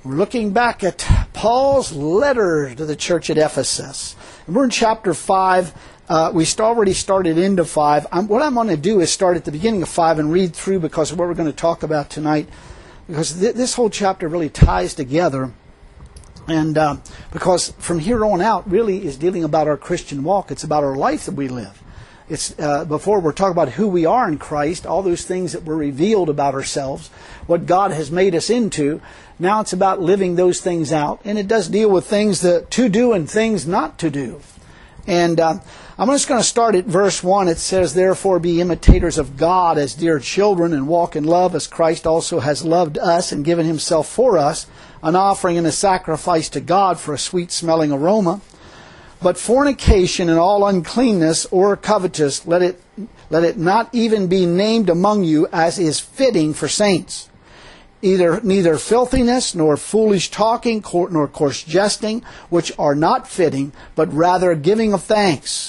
We're looking back at Paul's letter to the church at Ephesus. And we're in chapter 5. We already started into 5. What I'm going to do is start at the beginning of 5 and read through because of what we're going to talk about tonight. Because this whole chapter really ties together. And because from here on out really is dealing about our Christian walk. It's about our life that we live. It's before we're talking about who we are in Christ, all those things that were revealed about ourselves, what God has made us into. Now it's about living those things out. And it does deal with things that to do and things not to do. And I'm just going to start at verse 1. It says, "Therefore be imitators of God as dear children, and walk in love as Christ also has loved us and given himself for us, an offering and a sacrifice to God for a sweet-smelling aroma. But fornication and all uncleanness or covetous, let it not even be named among you as is fitting for saints. Neither filthiness, nor foolish talking, nor coarse jesting, which are not fitting, but rather giving of thanks.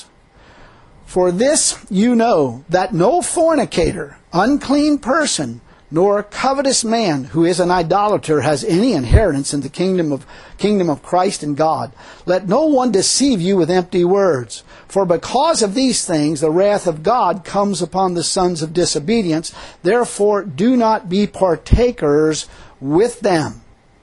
For this you know, that no fornicator, unclean person, nor covetous man who is an idolater has any inheritance in the kingdom of Christ and God. Let no one deceive you with empty words. For because of these things the wrath of God comes upon the sons of disobedience. Therefore do not be partakers with them."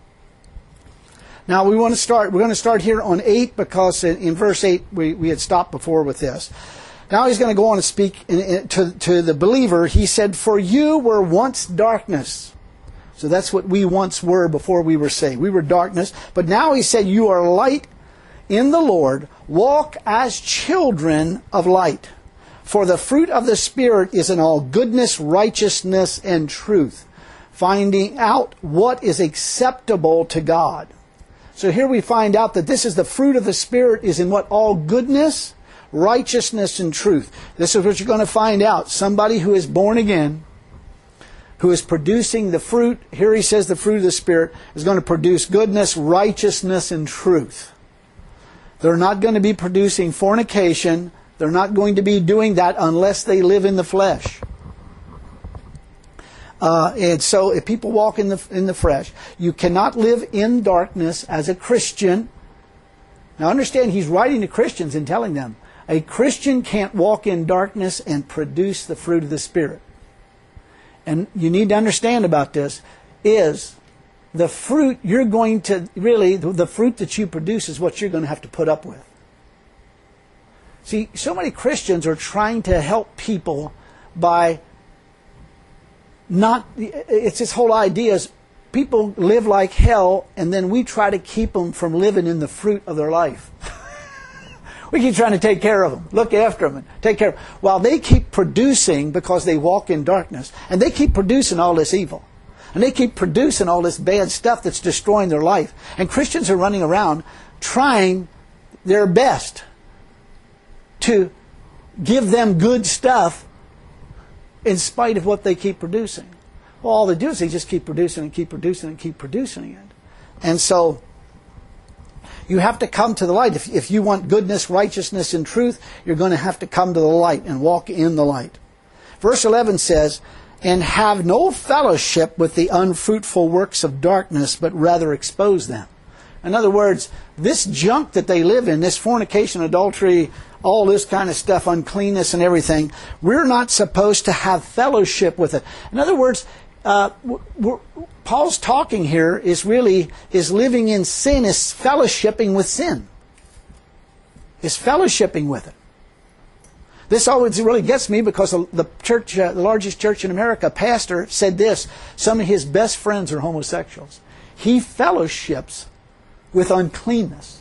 Now we're going to start here on 8 because in verse 8 we had stopped before with this. Now he's going to go on and speak to the believer. He said, "For you were once darkness." So that's what we once were before we were saved. We were darkness. But now he said, "You are light in the Lord. Walk as children of light. For the fruit of the Spirit is in all goodness, righteousness, and truth, finding out what is acceptable to God." So here we find out that this is the fruit of the Spirit is in what? All goodness, righteousness, and truth. This is what you're going to find out. Somebody who is born again, who is producing the fruit, here he says the fruit of the Spirit, is going to produce goodness, righteousness, and truth. They're not going to be producing fornication. They're not going to be doing that unless they live in the flesh. And so if people walk in the flesh, you cannot live in darkness as a Christian. Now understand, he's writing to Christians and telling them, a Christian can't walk in darkness and produce the fruit of the Spirit. And you need to understand about this is the fruit you're going to, really, the fruit that you produce is what you're going to have to put up with. See, so many Christians are trying to help people by it's this whole idea is people live like hell and then we try to keep them from living in the fruit of their life. We keep trying to take care of them, look after them, and take care of them. While they keep producing because they walk in darkness. And they keep producing all this evil. And they keep producing all this bad stuff that's destroying their life. And Christians are running around trying their best to give them good stuff in spite of what they keep producing. Well, all they do is they just keep producing and keep producing and keep producing it. And so you have to come to the light. If you want goodness, righteousness, and truth, you're going to have to come to the light and walk in the light. Verse 11 says, "And have no fellowship with the unfruitful works of darkness, but rather expose them." In other words, this junk that they live in, this fornication, adultery, all this kind of stuff, uncleanness and everything, we're not supposed to have fellowship with it. In other words, Paul's talking here is living in sin, is fellowshipping with sin. Is fellowshipping with it. This always really gets me because the church, the largest church in America, pastor said this: some of his best friends are homosexuals. He fellowships with uncleanness.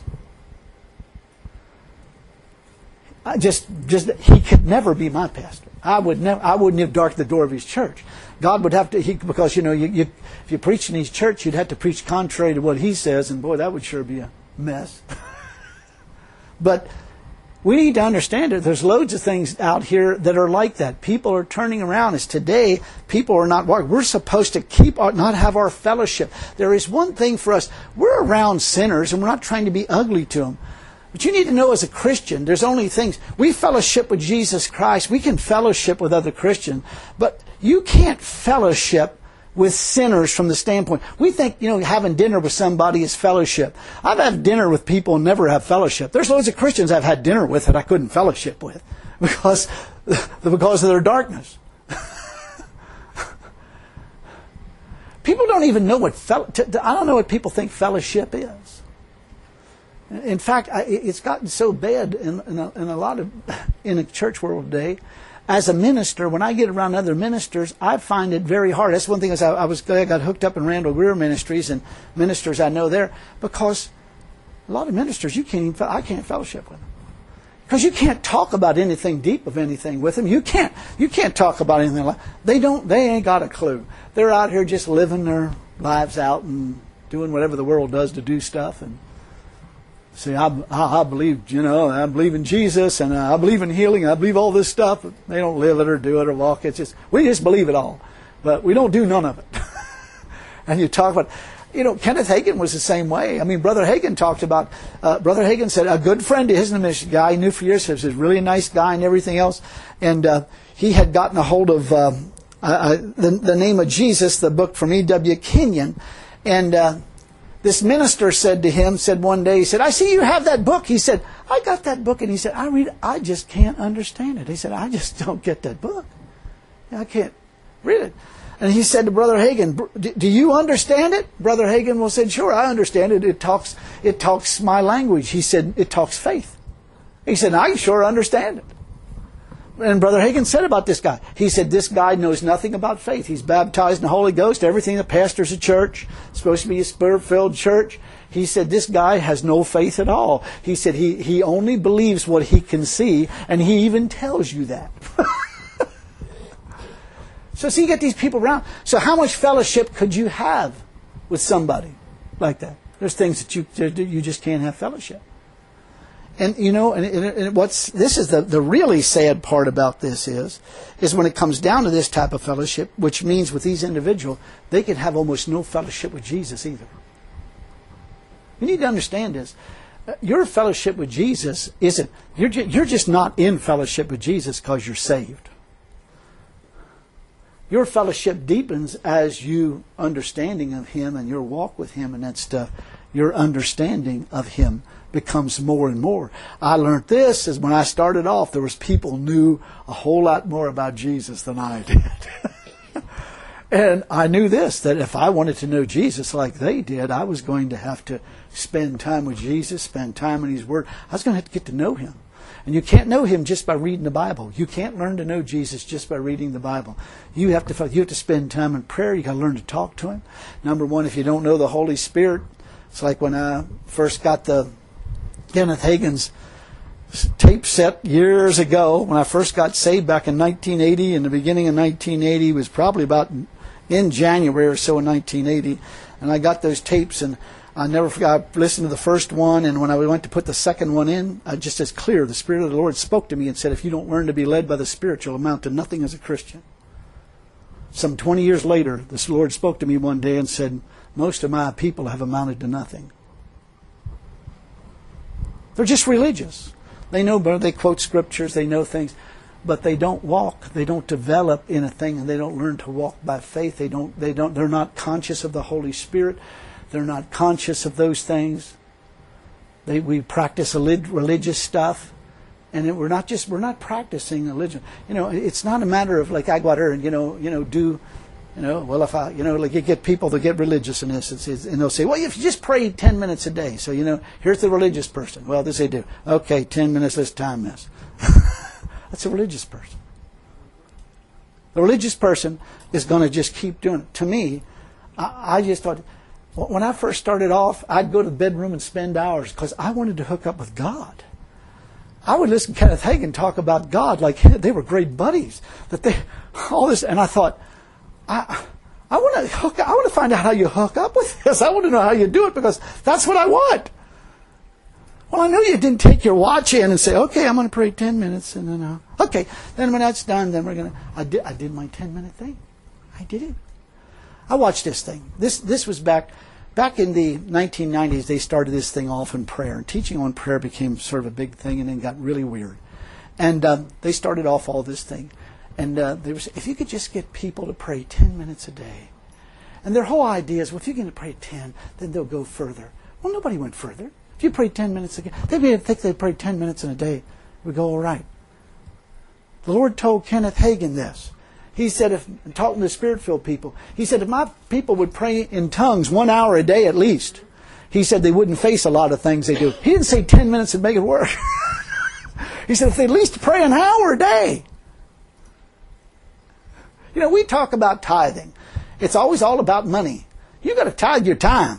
He could never be my pastor. I wouldn't have darkened the door of his church. God would have to, because if you preach in his church, you'd have to preach contrary to what he says, and boy, that would sure be a mess. But we need to understand that there's loads of things out here that are like that. People are turning around. As today, people are not walking. We're supposed to not have our fellowship. There is one thing for us. We're around sinners, and we're not trying to be ugly to them. But you need to know as a Christian, there's only things. We fellowship with Jesus Christ. We can fellowship with other Christians. But you can't fellowship with sinners from the standpoint. We think, having dinner with somebody is fellowship. I've had dinner with people and never have fellowship. There's loads of Christians I've had dinner with that I couldn't fellowship with because of their darkness. People don't even know I don't know what people think fellowship is. In fact, it's gotten so bad in a church world today. As a minister, when I get around other ministers, I find it very hard. That's one thing. I got hooked up in Randall Greer Ministries and ministers I know there, because a lot of ministers I can't fellowship with them because you can't talk about anything deep of anything with them. You can't talk about anything like they ain't got a clue. They're out here just living their lives out and doing whatever the world does to do stuff and. See, I believe, I believe in Jesus and I believe in healing. I believe all this stuff. But they don't live it or do it or walk it. We just believe it all, but we don't do none of it. And you talk about, Kenneth Hagin was the same way. I mean, Brother Hagin talked about. Brother Hagin said a good friend of his, a guy he knew for years, was a really nice guy and everything else, and he had gotten a hold of the Name of Jesus, the book from E.W. Kenyon, and. This minister said one day, I see you have that book. He said, I got that book. And he said, I read it. I just can't understand it. He said, I just don't get that book. I can't read it. And he said to Brother Hagin, do you understand it? Brother Hagin said, sure, I understand it. It talks my language. He said, it talks faith. He said, I sure understand it. And Brother Hagin said about this guy, he said, this guy knows nothing about faith. He's baptized in the Holy Ghost, everything the pastor's a church, it's supposed to be a spirit-filled church. He said, this guy has no faith at all. He said, he only believes what he can see, and he even tells you that. So you get these people around. So how much fellowship could you have with somebody like that? There's things that you just can't have fellowship. And this is the really sad part about this is when it comes down to this type of fellowship, which means with these individuals, they can have almost no fellowship with Jesus either. You need to understand this. Your fellowship with Jesus isn't, you're just not in fellowship with Jesus because you're saved. Your fellowship deepens as you understanding of Him and your walk with Him and that stuff. Your understanding of Him becomes more and more. I learned this is when I started off, there was people knew a whole lot more about Jesus than I did. And I knew this, that if I wanted to know Jesus like they did, I was going to have to spend time with Jesus, spend time in His Word. I was going to have to get to know Him. And you can't know Him just by reading the Bible. You can't learn to know Jesus just by reading the Bible. You have to spend time in prayer. You got to learn to talk to Him. Number one, if you don't know the Holy Spirit, it's like when I first got the Kenneth Hagin's tape set years ago. When I first got saved back in 1980, in the beginning of 1980, it was probably about in January or so in 1980, and I got those tapes, and I never forgot. I listened to the first one, and when I went to put the second one in, just as clear, the Spirit of the Lord spoke to me and said, if you don't learn to be led by the Spirit, you'll amount to nothing as a Christian. Some 20 years later, the Lord spoke to me one day and said, most of my people have amounted to nothing. They're just religious. They know better. They quote scriptures. They know things, but they don't walk. They don't develop in a thing, and they don't learn to walk by faith. They're not conscious of the Holy Spirit. They're not conscious of those things. We practice religious stuff, and we're not practicing religion. It's not a matter of like I go out here and do. If I, like you get people that get religious in this, and they'll say, well, if you just pray 10 minutes a day. So, here's the religious person. Well, this they do. Okay, 10 minutes, let's time this. That's a religious person. The religious person is going to just keep doing it. To me, I just thought, when I first started off, I'd go to the bedroom and spend hours because I wanted to hook up with God. I would listen to Kenneth Hagin talk about God like they were great buddies. All this, and I thought, I want to find out how you hook up with this. I want to know how you do it because that's what I want. Well, I know you didn't take your watch in and say, okay, I'm going to pray 10 minutes and then okay. Then when that's done, then we're going to. I did my 10-minute thing. I did it. I watched this thing. This was back in the 1990s. They started this thing off in prayer, and teaching on prayer became sort of a big thing, and then got really weird. And they started off all this thing. And they were saying, if you could just get people to pray 10 minutes a day, And their whole idea is, well, if you're going to pray 10, then they'll go further. Well, nobody went further. If you prayed 10 minutes again, they'd think they prayed 10 minutes in a day. We go, all right. The Lord told Kenneth Hagin this. He said, talking to Spirit-filled people, he said, if my people would pray in tongues 1 hour a day at least, he said they wouldn't face a lot of things they do. He didn't say 10 minutes would make it work. He said if they at least pray an hour a day. You know, we talk about tithing. It's always all about money. You got to tithe your time.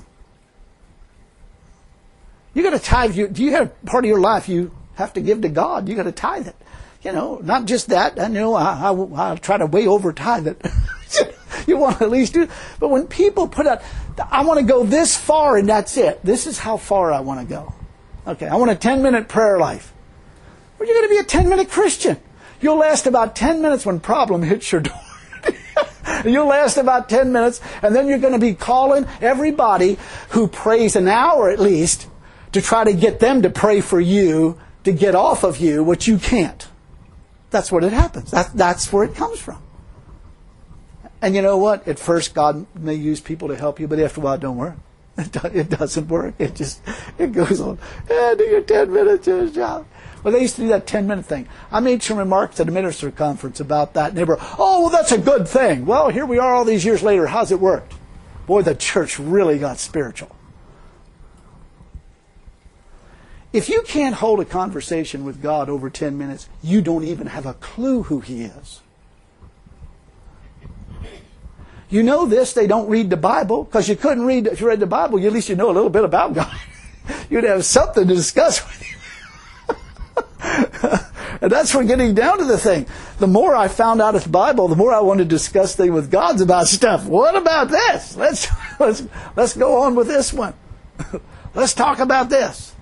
You got to tithe do you have part of your life you have to give to God? You got to tithe it. You know, not just that. I know I'll try to way over tithe it. You want to at least do it. But when people put out, I want to go this far and that's it. This is how far I want to go. Okay, I want a 10-minute prayer life. Well, you're going to be a 10-minute Christian. You'll last about 10 minutes when problem hits your door. You'll last about 10 minutes, and then you're going to be calling everybody who prays an hour at least to try to get them to pray for you, to get off of you what you can't. That's what it happens. That's where it comes from. And you know what? At first, God may use people to help you, but after a while, it don't work. It doesn't work. It goes on. Do your 10 minutes, do your job. Well, they used to do that 10-minute thing. I made some remarks at a minister conference about that, and they were, oh, well, that's a good thing. Well, here we are all these years later. How's it worked? Boy, the church really got spiritual. If you can't hold a conversation with God over 10 minutes, you don't even have a clue who He is. You know this, they don't read the Bible, because you couldn't read, if you read the Bible, at least you know a little bit about God. You'd have something to discuss with Him. And that's what getting down to the thing. The more I found out of the Bible, the more I wanted to discuss things with God about stuff. What about this? Let's go on with this one. Let's talk about this.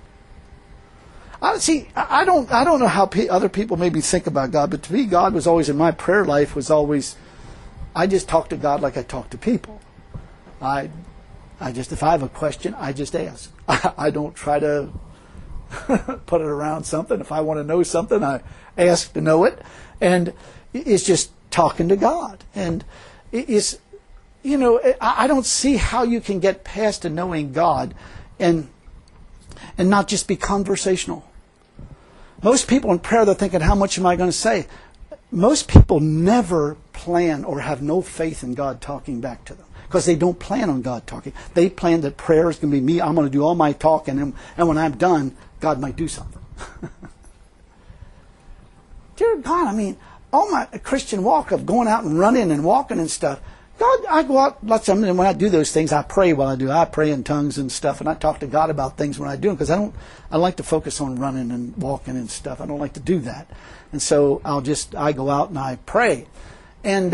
I don't know how other people maybe think about God, but to me, God was always in my prayer life was always. I just talk to God like I talk to people. I just if I have a question, I just ask. I don't try to put it around something. If I want to know something, I ask to know it. And it's just talking to God. And it's, you know, I don't see how you can get past to knowing God and not just be conversational. Most people in prayer, they're thinking, how much am I going to say? Most people never plan or have no faith in God talking back to them. Because they don't plan on God talking. They plan that prayer is going to be me. I'm going to do all my talking. And when I'm done, God might do something. Dear God, I mean, all my Christian walk of going out and running and walking and stuff. God, I go out, and when I do those things, I pray while I do. I pray in tongues and stuff. And I talk to God about things when I do them. Because I like to focus on running and walking and stuff. I don't like to do that. And so I go out and I pray. And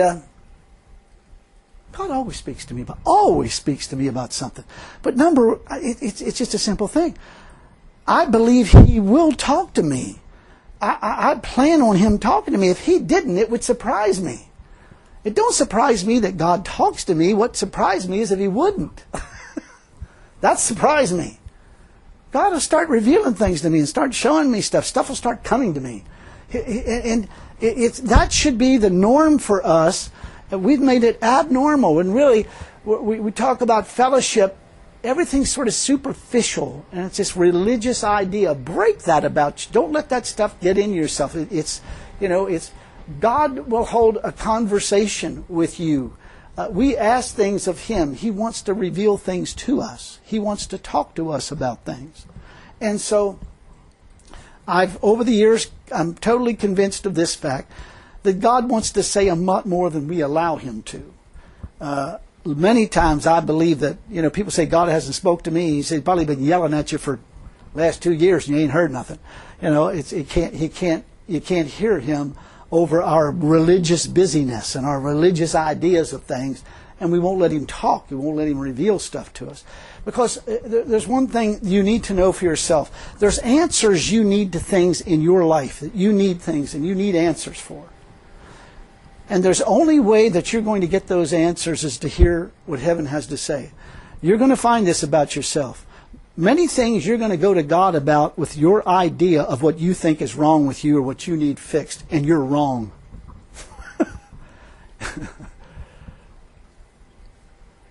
God always speaks to me about something. But it's just a simple thing. I believe He will talk to me. I plan on Him talking to me. If He didn't, it would surprise me. It don't surprise me that God talks to me. What surprised me is if He wouldn't. That surprised me. God will start revealing things to me and start showing me stuff. Stuff will start coming to me. And that should be the norm for us. We've made it abnormal. And really, we talk about fellowship. Everything's sort of superficial. And it's this religious idea. Break that about you. Don't let that stuff get in yourself. It's God will hold a conversation with you. We ask things of Him. He wants to reveal things to us. He wants to talk to us about things. And so, over the years, I'm totally convinced of this fact, that God wants to say a lot more than we allow Him to. Many times I believe that, people say God hasn't spoke to me. He said, He's probably been yelling at you for the last 2 years and you ain't heard nothing. You can't hear Him over our religious busyness and our religious ideas of things, and we won't let Him talk. We won't let Him reveal stuff to us. Because there's one thing you need to know for yourself. There's answers you need to things in your life that you need things and you need answers for. And there's only way that you're going to get those answers is to hear what heaven has to say. You're going to find this about yourself. Many things you're going to go to God about with your idea of what you think is wrong with you or what you need fixed, and you're wrong.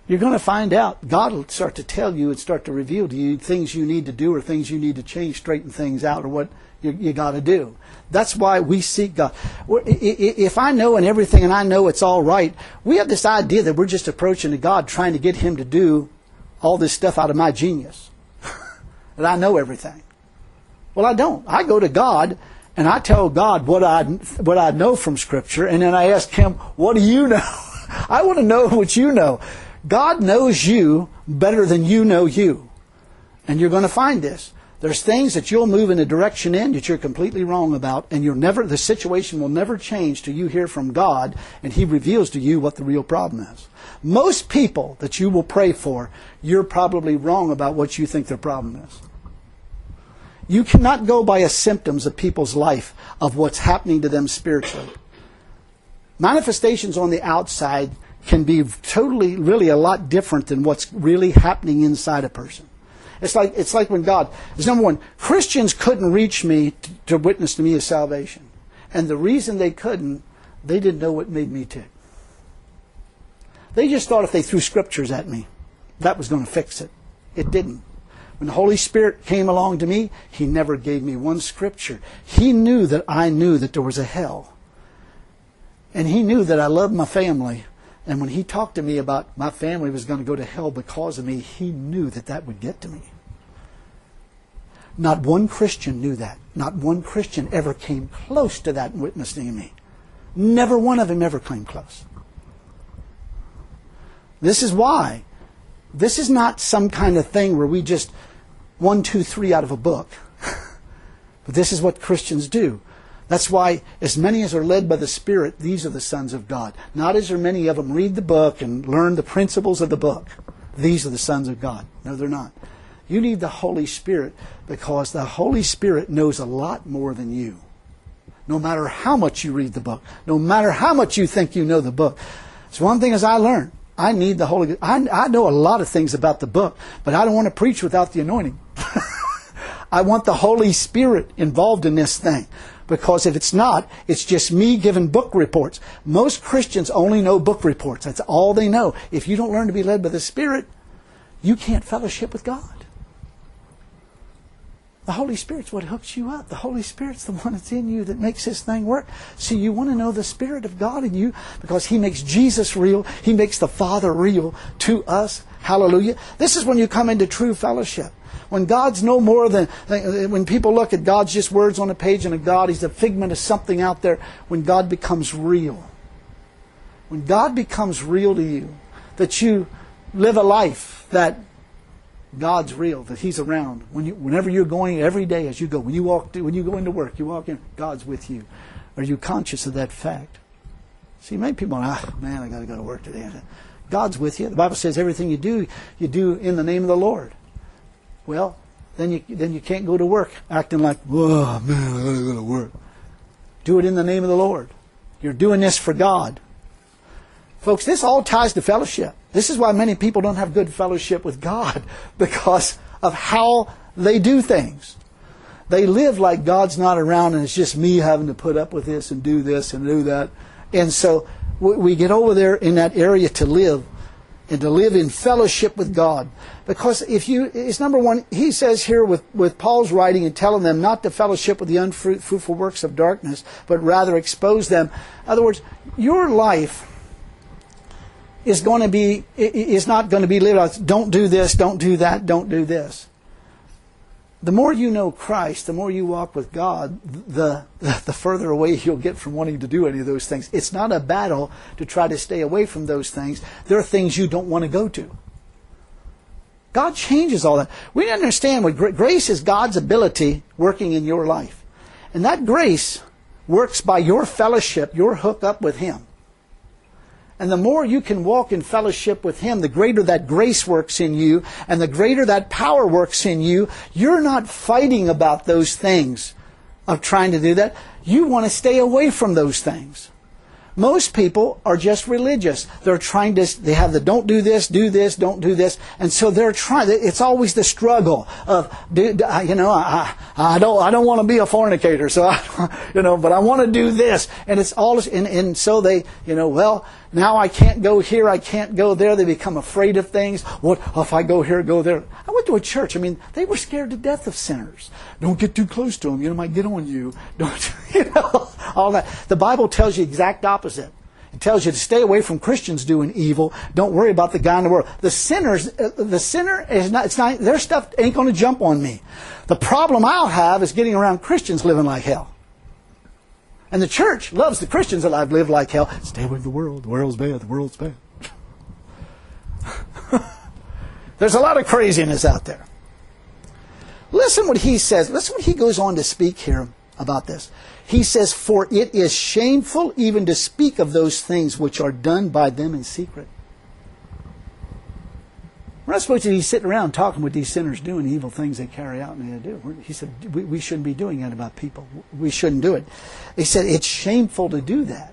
you're going to find out. God will start to tell you and start to reveal to you things you need to do or things you need to change, straighten things out, or what you got to do. That's why we seek God. If I know and everything and I know it's all right, we have this idea that we're just approaching to God trying to get Him to do all this stuff out of my genius. That I know everything. Well, I don't. I go to God and I tell God what I know from Scripture, and then I ask Him, what do you know? I want to know what you know. God knows you better than you know you. And you're going to find this. There's things that you'll move in a direction in that you're completely wrong about, and the situation will never change till you hear from God and He reveals to you what the real problem is. Most people that you will pray for, you're probably wrong about what you think their problem is. You cannot go by the symptoms of people's life of what's happening to them spiritually. Manifestations on the outside can be really a lot different than what's really happening inside a person. It's like when God is number one. Christians couldn't reach me to witness to me of salvation, and the reason they couldn't, they didn't know what made me tick. They just thought if they threw scriptures at me, that was going to fix it. It didn't. When the Holy Spirit came along to me, He never gave me one scripture. He knew that I knew that there was a hell, and He knew that I loved my family. And when He talked to me about my family was going to go to hell because of me, He knew that that would get to me. Not one Christian knew that. Not one Christian ever came close to that witnessing me. Never one of them ever came close. This is why. This is not some kind of thing where we just 1, 2, 3 out of a book. But this is what Christians do. That's why as many as are led by the Spirit, these are the sons of God. Not as many of them read the book and learn the principles of the book. These are the sons of God. No, they're not. You need the Holy Spirit because the Holy Spirit knows a lot more than you. No matter how much you read the book. No matter how much you think you know the book. It's one thing as I learned. I need the Holy Ghost. I know a lot of things about the book, but I don't want to preach without the anointing. I want the Holy Spirit involved in this thing. Because if it's not, it's just me giving book reports. Most Christians only know book reports. That's all they know. If you don't learn to be led by the Spirit, you can't fellowship with God. The Holy Spirit's what hooks you up. The Holy Spirit's the one that's in you that makes this thing work. So you want to know the Spirit of God in you because He makes Jesus real. He makes the Father real to us. Hallelujah. This is when you come into true fellowship. When God's no more than, when people look at God's just words on a page and a God, He's a figment of something out there. When God becomes real. When God becomes real to you, that you live a life that God's real, that He's around. Whenever you're going, every day as you go, when you go into work, you walk in, God's with you. Are you conscious of that fact? See, many people are, man, I got to go to work today. God's with you. The Bible says everything you do in the name of the Lord. Well, then you can't go to work acting like, oh man, I gotta go to work. Do it in the name of the Lord. You're doing this for God. Folks, this all ties to fellowship. This is why many people don't have good fellowship with God, because of how they do things. They live like God's not around and it's just me having to put up with this and do that. And so we get over there in that area to live. And to live in fellowship with God. Because it's number one, he says here with Paul's writing and telling them not to fellowship with the unfruitful works of darkness, but rather expose them. In other words, your life is not going to be lived out. Don't do this, don't do that, don't do this. The more you know Christ, the more you walk with God, the further away you'll get from wanting to do any of those things. It's not a battle to try to stay away from those things. There are things you don't want to go to. God changes all that. We understand what grace is God's ability working in your life. And that grace works by your fellowship, your hook up with Him. And the more you can walk in fellowship with Him, the greater that grace works in you, and the greater that power works in you. You're not fighting about those things of trying to do that. You want to stay away from those things. Most people are just religious. They're trying to, they have the don't do this, don't do this. And so they're trying, it's always the struggle of, I don't want to be a fornicator, so but I want to do this. And it's all, and so they, well, now I can't go here, I can't go there. They become afraid of things. What if I go here, go there? I went to a church. They were scared to death of sinners. Don't get too close to them. It might get on you. Don't, all that. The Bible tells you the exact opposite. It tells you to stay away from Christians doing evil. Don't worry about the guy in the world. The sinner is not, their stuff ain't going to jump on me. The problem I'll have is getting around Christians living like hell. And the church loves the Christians that I've lived like hell. Stay away from the world. The world's bad. The world's bad. There's a lot of craziness out there. Listen what he says. Listen what he goes on to speak here about this. He says, for it is shameful even to speak of those things which are done by them in secret. We're not supposed to be sitting around talking with these sinners doing evil things they carry out and they do. He said, we shouldn't be doing that about people. We shouldn't do it. He said, it's shameful to do that.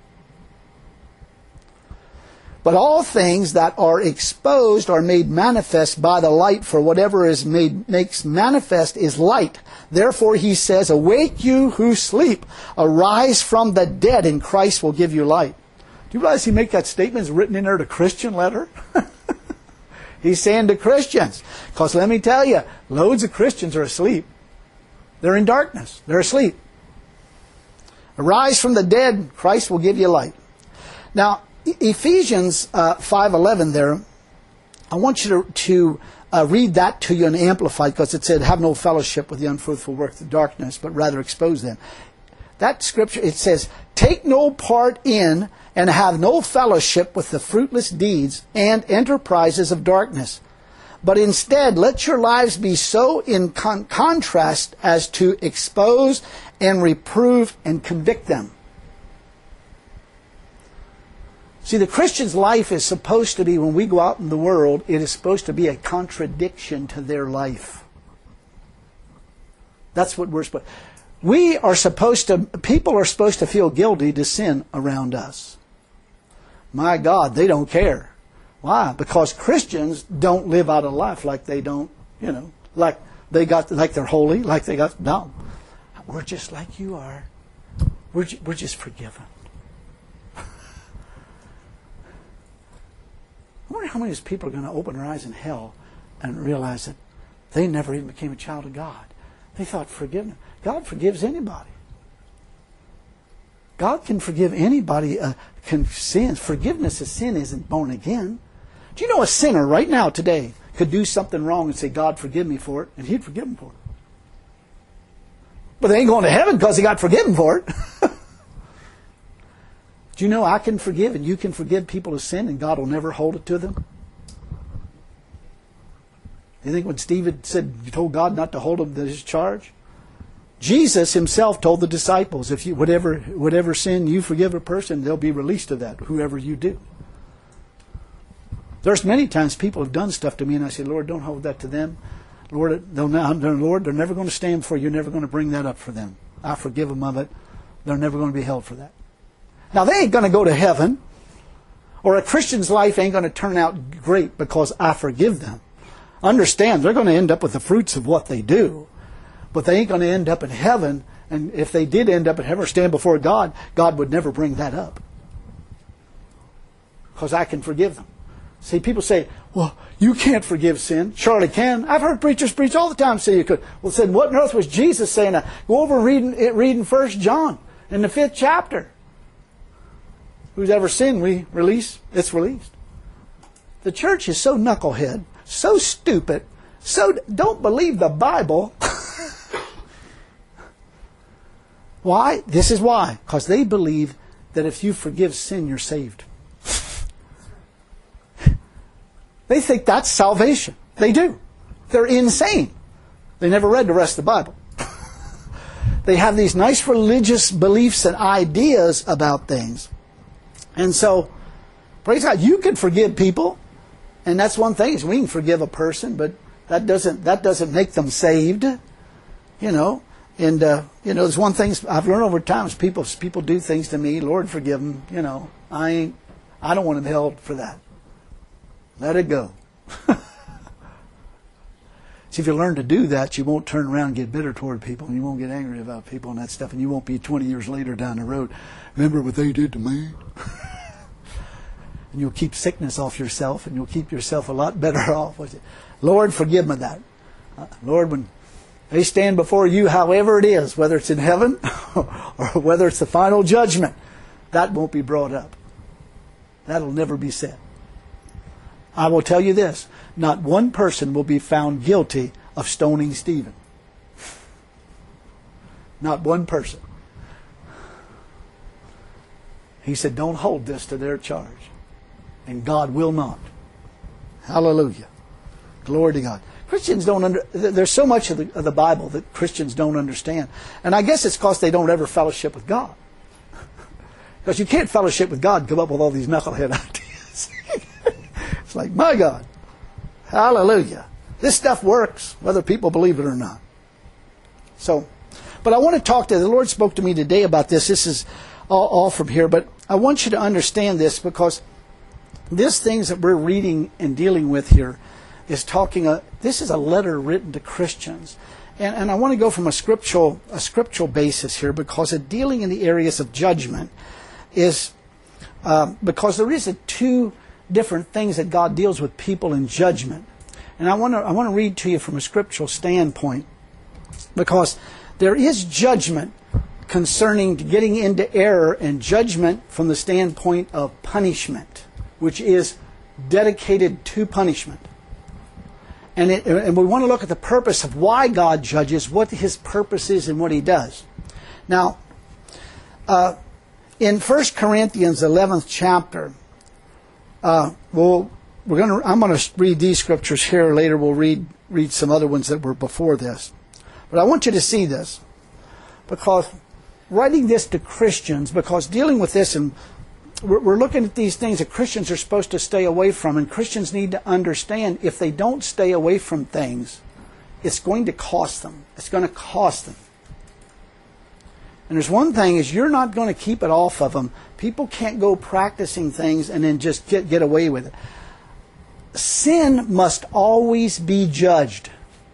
But all things that are exposed are made manifest by the light, for whatever is makes manifest is light. Therefore he says, awake you who sleep, arise from the dead, and Christ will give you light. Do you realize he make that statement is written in there to Christian letter? He's saying to Christians, because let me tell you, loads of Christians are asleep. They're in darkness. They're asleep. Arise from the dead, Christ will give you light. Now, Ephesians 5:11 there, I want you to read that to you and amplify, because it said, have no fellowship with the unfruitful works of darkness, but rather expose them. That scripture, it says, take no part in and have no fellowship with the fruitless deeds and enterprises of darkness. But instead, let your lives be so in contrast as to expose and reprove and convict them. See, the Christian's life is supposed to be, when we go out in the world, it is supposed to be a contradiction to their life. That's what we're supposed to. People are supposed to feel guilty to sin around us. My God, they don't care. Why? Because Christians don't live out a life like they don't, like they're holy, no. We're just like you are. We're just forgiven. I wonder how many of these people are going to open their eyes in hell and realize that they never even became a child of God. They thought forgiveness. God forgives anybody. God can forgive anybody sins. Forgiveness of sin isn't born again. Do you know a sinner right now today could do something wrong and say, God, forgive me for it, and He'd forgive him for it. But they ain't going to heaven because he got forgiven for it. Do you know I can forgive and you can forgive people of sin and God will never hold it to them? You think when Stephen said, you told God not to hold him to his charge? Jesus himself told the disciples, if you whatever sin you forgive a person, they'll be released of that, whoever you do. There's many times people have done stuff to me and I say, Lord, don't hold that to them. Lord, they're never going to stand for you. You're never going to bring that up for them. I forgive them of it. They're never going to be held for that. Now, they ain't going to go to heaven, or a Christian's life ain't going to turn out great because I forgive them. Understand, they're going to end up with the fruits of what they do, but they ain't going to end up in heaven, and if they did end up in heaven or stand before God, God would never bring that up because I can forgive them. See, people say, well, you can't forgive sin. Surely can. I've heard preachers preach all the time say you could. Well, said, what on earth was Jesus saying? Go over reading 1 John in the 5th chapter. Who's ever sinned, we release, it's released. The church is so knucklehead, so stupid, so don't believe the Bible. Why? This is why. Because they believe that if you forgive sin, you're saved. They think that's salvation. They do. They're insane. They never read the rest of the Bible. They have these nice religious beliefs and ideas about things. And so, praise God, you can forgive people. And that's one thing, is we can forgive a person, but that doesn't make them saved. You know, And, there's one thing I've learned over time is people do things to me. Lord, forgive them. I don't want to be held for that. Let it go. See, if you learn to do that, you won't turn around and get bitter toward people, and you won't get angry about people and that stuff, and you won't be 20 years later down the road, remember what they did to me? And you'll keep sickness off yourself, and you'll keep yourself a lot better off with it. Lord, forgive me that. Lord, when they stand before you, however it is, whether it's in heaven or whether it's the final judgment, that won't be brought up. That'll never be said. I will tell you this, not one person will be found guilty of stoning Stephen. Not one person. He said, don't hold this to their charge. And God will not. Hallelujah. Glory to God. Christians don't there's so much of the Bible that Christians don't understand. And I guess it's because they don't ever fellowship with God. Because you can't fellowship with God and come up with all these knucklehead ideas. It's like, my God. Hallelujah. This stuff works, whether people believe it or not. But I want to talk the Lord spoke to me today about this. This is all from here, but I want you to understand this, because these things that we're reading and dealing with here is this is a letter written to Christians. And I want to go from a scriptural basis here, because it's dealing in the areas of judgment is because there is two different things that God deals with people in judgment. And I want to read to you from a scriptural standpoint, because there is judgment concerning getting into error, and judgment from the standpoint of punishment, which is dedicated to punishment. And we want to look at the purpose of why God judges, what His purpose is, and what He does. Now, in 1 Corinthians 11th chapter, I'm going to read these scriptures here. Later we'll read some other ones that were before this. But I want you to see this, because writing this to Christians, because dealing with this, and we're looking at these things that Christians are supposed to stay away from, and Christians need to understand if they don't stay away from things, it's going to cost them. It's going to cost them. And there's one thing is you're not going to keep it off of them. People can't go practicing things and then just get away with it. Sin must always be judged.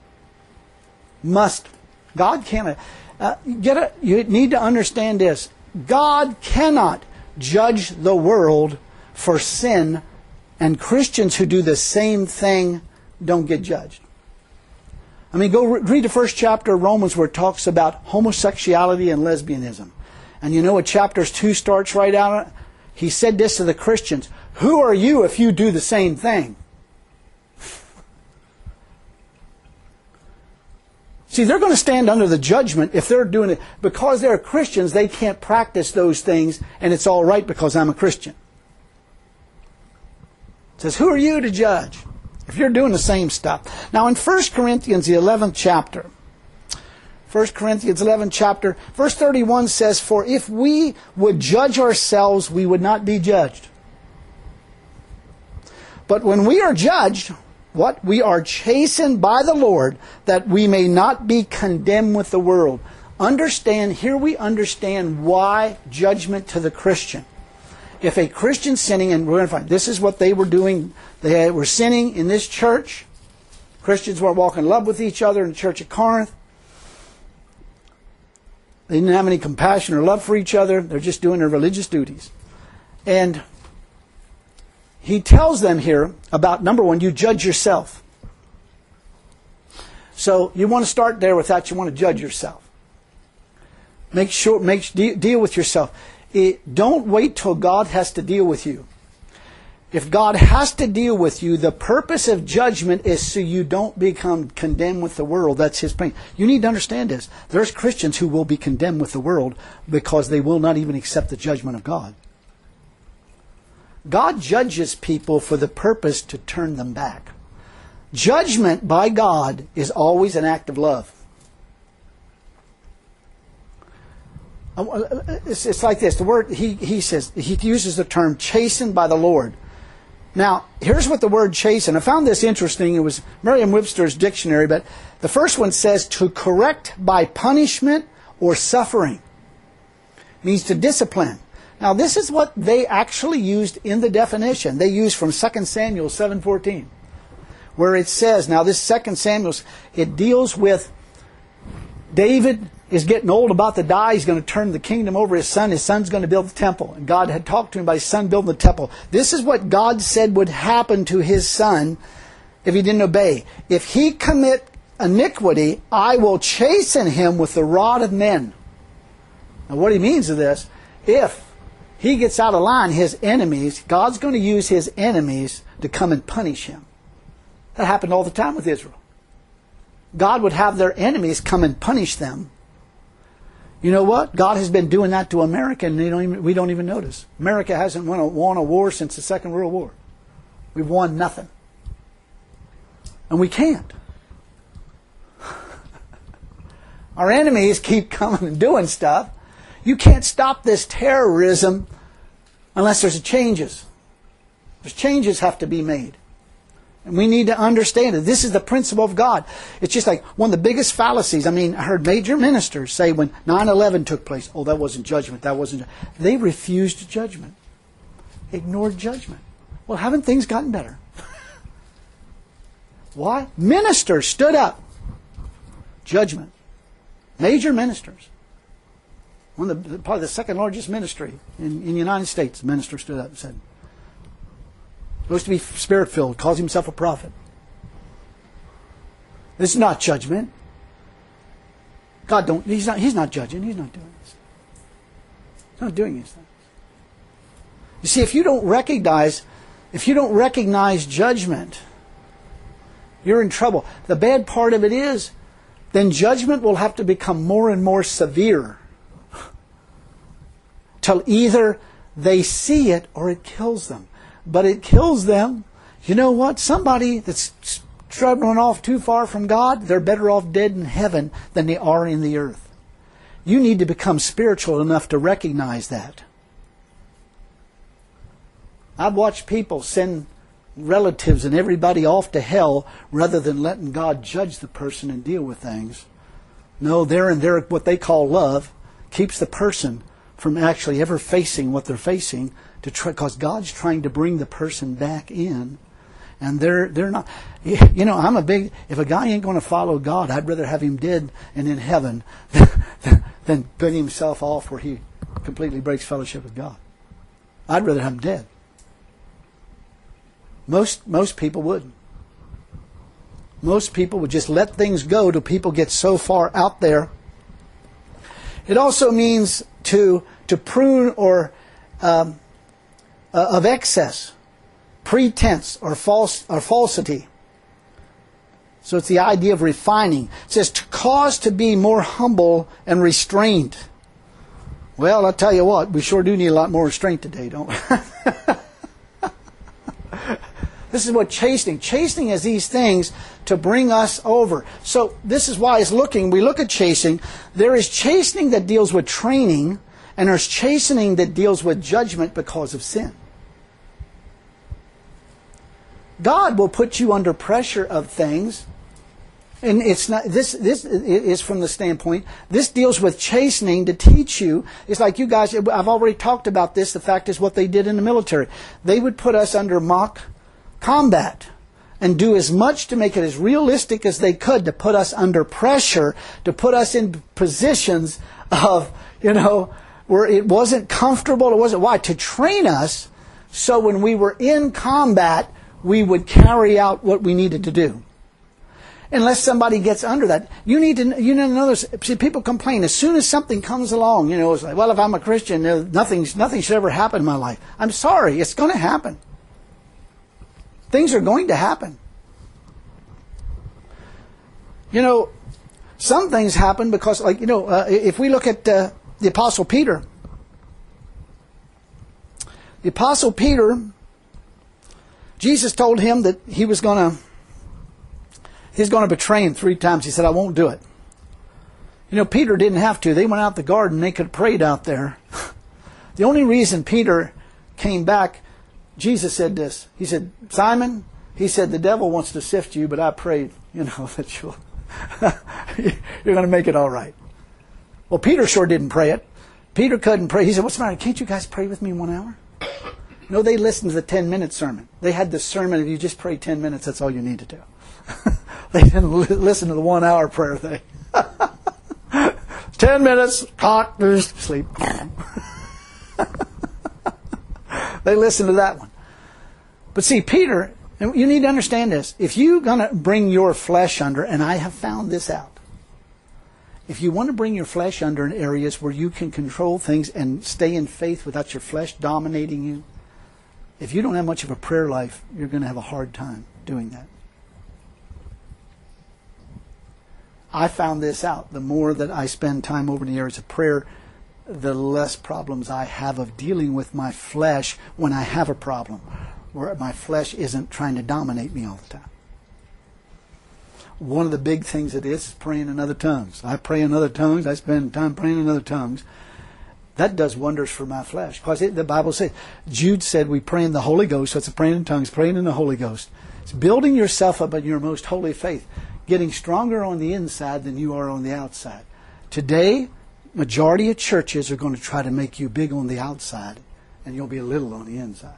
Must. God can't. You need to understand this. God cannot judge the world for sin, and Christians who do the same thing don't get judged. I mean, go read the first chapter of Romans where it talks about homosexuality and lesbianism. And you know what chapter 2 starts right out? He said this to the Christians. Who are you if you do the same thing? See, they're going to stand under the judgment if they're doing it. Because they're Christians, they can't practice those things, and it's all right because I'm a Christian. It says, who are you to judge if you're doing the same stuff? Now, in 1 Corinthians, the 11th chapter, 1 Corinthians 11th chapter, verse 31 says, for if we would judge ourselves, we would not be judged. But when we are judged, what? We are chastened by the Lord, that we may not be condemned with the world. Here we understand why judgment to the Christian. If a Christian sinning, and we're going to find this is what they were doing, they were sinning in this church. Christians weren't walking in love with each other in the church of Corinth. They didn't have any compassion or love for each other. They're just doing their religious duties. And he tells them here about, number one, you judge yourself. So you want to start there with that. You want to judge yourself. Deal with yourself. Don't wait till God has to deal with you. If God has to deal with you, the purpose of judgment is so you don't become condemned with the world. That's His plan. You need to understand this. There's Christians who will be condemned with the world because they will not even accept the judgment of God. God judges people for the purpose to turn them back. Judgment by God is always an act of love. It's like this. The word he says, he uses the term chastened by the Lord. Now, here's what the word chasten. I found this interesting. It was Merriam-Webster's dictionary, but the first one says to correct by punishment or suffering. It means to discipline. Now, this is what they actually used in the definition. They used from 2 Samuel 7:14, where it says, now this 2 Samuel, it deals with David is getting old, about to die. He's going to turn the kingdom over his son. His son's going to build the temple. And God had talked to him about his son building the temple. This is what God said would happen to his son if he didn't obey. If he commit iniquity, I will chasten him with the rod of men. Now what he means of this, if he gets out of line, his enemies, God's going to use his enemies to come and punish him. That happened all the time with Israel. God would have their enemies come and punish them. You know what? God has been doing that to America, and we don't even notice. America hasn't won a war since the Second World War. We've won nothing. And we can't. Our enemies keep coming and doing stuff. You can't stop this terrorism unless there's changes. There's changes have to be made. And we need to understand it. This is the principle of God. It's just like one of the biggest fallacies. I mean, I heard major ministers say when 9/11 took place, oh, that wasn't judgment. That wasn't. They refused judgment. Ignored judgment. Well, haven't things gotten better? Why? Ministers stood up. Judgment. Major ministers. Probably the second largest ministry in the United States. The minister stood up and said, supposed to be spirit-filled, calls himself a prophet. This is not judgment. He's not judging. He's not doing this. He's not doing these things. You see, if you don't recognize judgment, you're in trouble. The bad part of it is, then judgment will have to become more and more severe till either they see it or it kills them. But it kills them. You know what? Somebody that's struggling off too far from God, they're better off dead in heaven than they are in the earth. You need to become spiritual enough to recognize that. I've watched people send relatives and everybody off to hell rather than letting God judge the person and deal with things. No, they're what they call love keeps the person from actually ever facing what they're facing, because God's trying to bring the person back in, and they're not. You know, if a guy ain't going to follow God, I'd rather have him dead and in heaven than putting himself off where he completely breaks fellowship with God. I'd rather have him dead. Most people wouldn't. Most people would just let things go till people get so far out there. It also means to prune or of excess, pretense or falsity. So it's the idea of refining. It says to cause to be more humble and restrained. Well, I'll tell you what, we sure do need a lot more restraint today, don't we? This is what chastening. Chastening is these things to bring us over. So this is why we look at chastening. There is chastening that deals with training, and there's chastening that deals with judgment because of sin. God will put you under pressure of things, and it's not. This is from the standpoint. This deals with chastening to teach you. It's like you guys. I've already talked about this. The fact is, what they did in the military, they would put us under mock combat and do as much to make it as realistic as they could, to put us under pressure, to put us in positions of, where it wasn't comfortable. It wasn't why? To train us so when we were in combat, we would carry out what we needed to do. Unless somebody gets under that. You need to know this. See, people complain. As soon as something comes along, it's like, well, if I'm a Christian, nothing should ever happen in my life. I'm sorry, it's going to happen. Things are going to happen. Some things happen because, if we look at the Apostle Peter. The Apostle Peter, Jesus told him that he was going to betray him 3 times. He said, I won't do it. Peter didn't have to. They went out the garden. They could have prayed out there. The only reason Peter came back Jesus said this. He said, Simon, he said, the devil wants to sift you, but I prayed, that you're going to make it all right. Well, Peter sure didn't pray it. Peter couldn't pray. He said, what's the matter? Can't you guys pray with me 1 hour? No, they listened to the 10-minute sermon. They had the sermon, if you just pray 10 minutes, that's all you need to do. They didn't listen to the 1 hour prayer thing. 10 minutes, clock, sleep. They listened to that one. But see, Peter, and you need to understand this, if you're going to bring your flesh under, and I have found this out, if you want to bring your flesh under in areas where you can control things and stay in faith without your flesh dominating you, if you don't have much of a prayer life, you're going to have a hard time doing that. I found this out. The more that I spend time over in the areas of prayer, the less problems I have of dealing with my flesh when I have a problem, where my flesh isn't trying to dominate me all the time. One of the big things it is praying in other tongues. I pray in other tongues. I spend time praying in other tongues. That does wonders for my flesh. Because the Bible says, Jude said we pray in the Holy Ghost. So it's praying in tongues, praying in the Holy Ghost. It's building yourself up in your most holy faith. Getting stronger on the inside than you are on the outside. Today, majority of churches are going to try to make you big on the outside, and you'll be a little on the inside.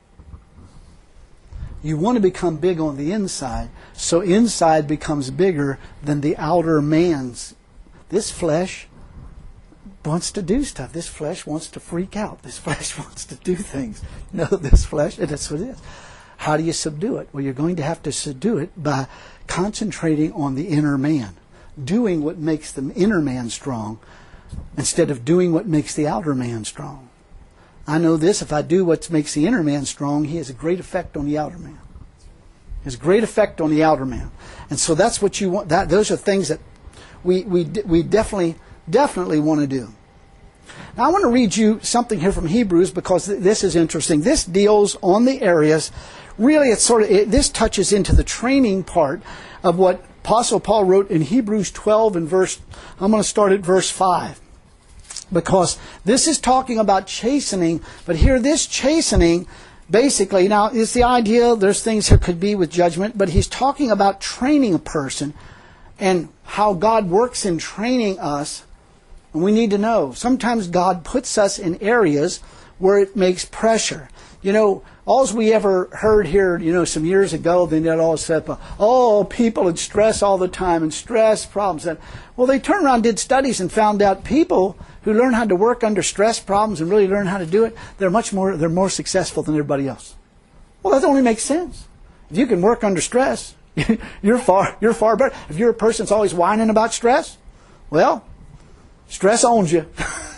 You want to become big on the inside, so inside becomes bigger than the outer man's. This flesh wants to do stuff. This flesh wants to freak out. This flesh wants to do things. This flesh, and that's what it is. How do you subdue it? Well, you're going to have to subdue it by concentrating on the inner man, doing what makes the inner man strong instead of doing what makes the outer man strong. I know this, if I do what makes the inner man strong, he has a great effect on the outer man. He has a great effect on the outer man. And so that's what you want. Those are things that we definitely want to do. Now I want to read you something here from Hebrews because this is interesting. This deals on the areas. Really, this touches into the training part of what Apostle Paul wrote in Hebrews 12 and I'm going to start at verse 5. Because this is talking about chastening, but here this chastening, basically, now it's the idea, there's things that could be with judgment, but he's talking about training a person and how God works in training us. And we need to know, sometimes God puts us in areas where it makes pressure. All we ever heard here, some years ago, then it all said, people had stress all the time and stress problems. Well, they turned around and did studies and found out people who learn how to work under stress problems and really learn how to do it, they're more successful than everybody else. Well, that only makes sense. If you can work under stress, you're far better. If you're a person that's always whining about stress, well, stress owns you.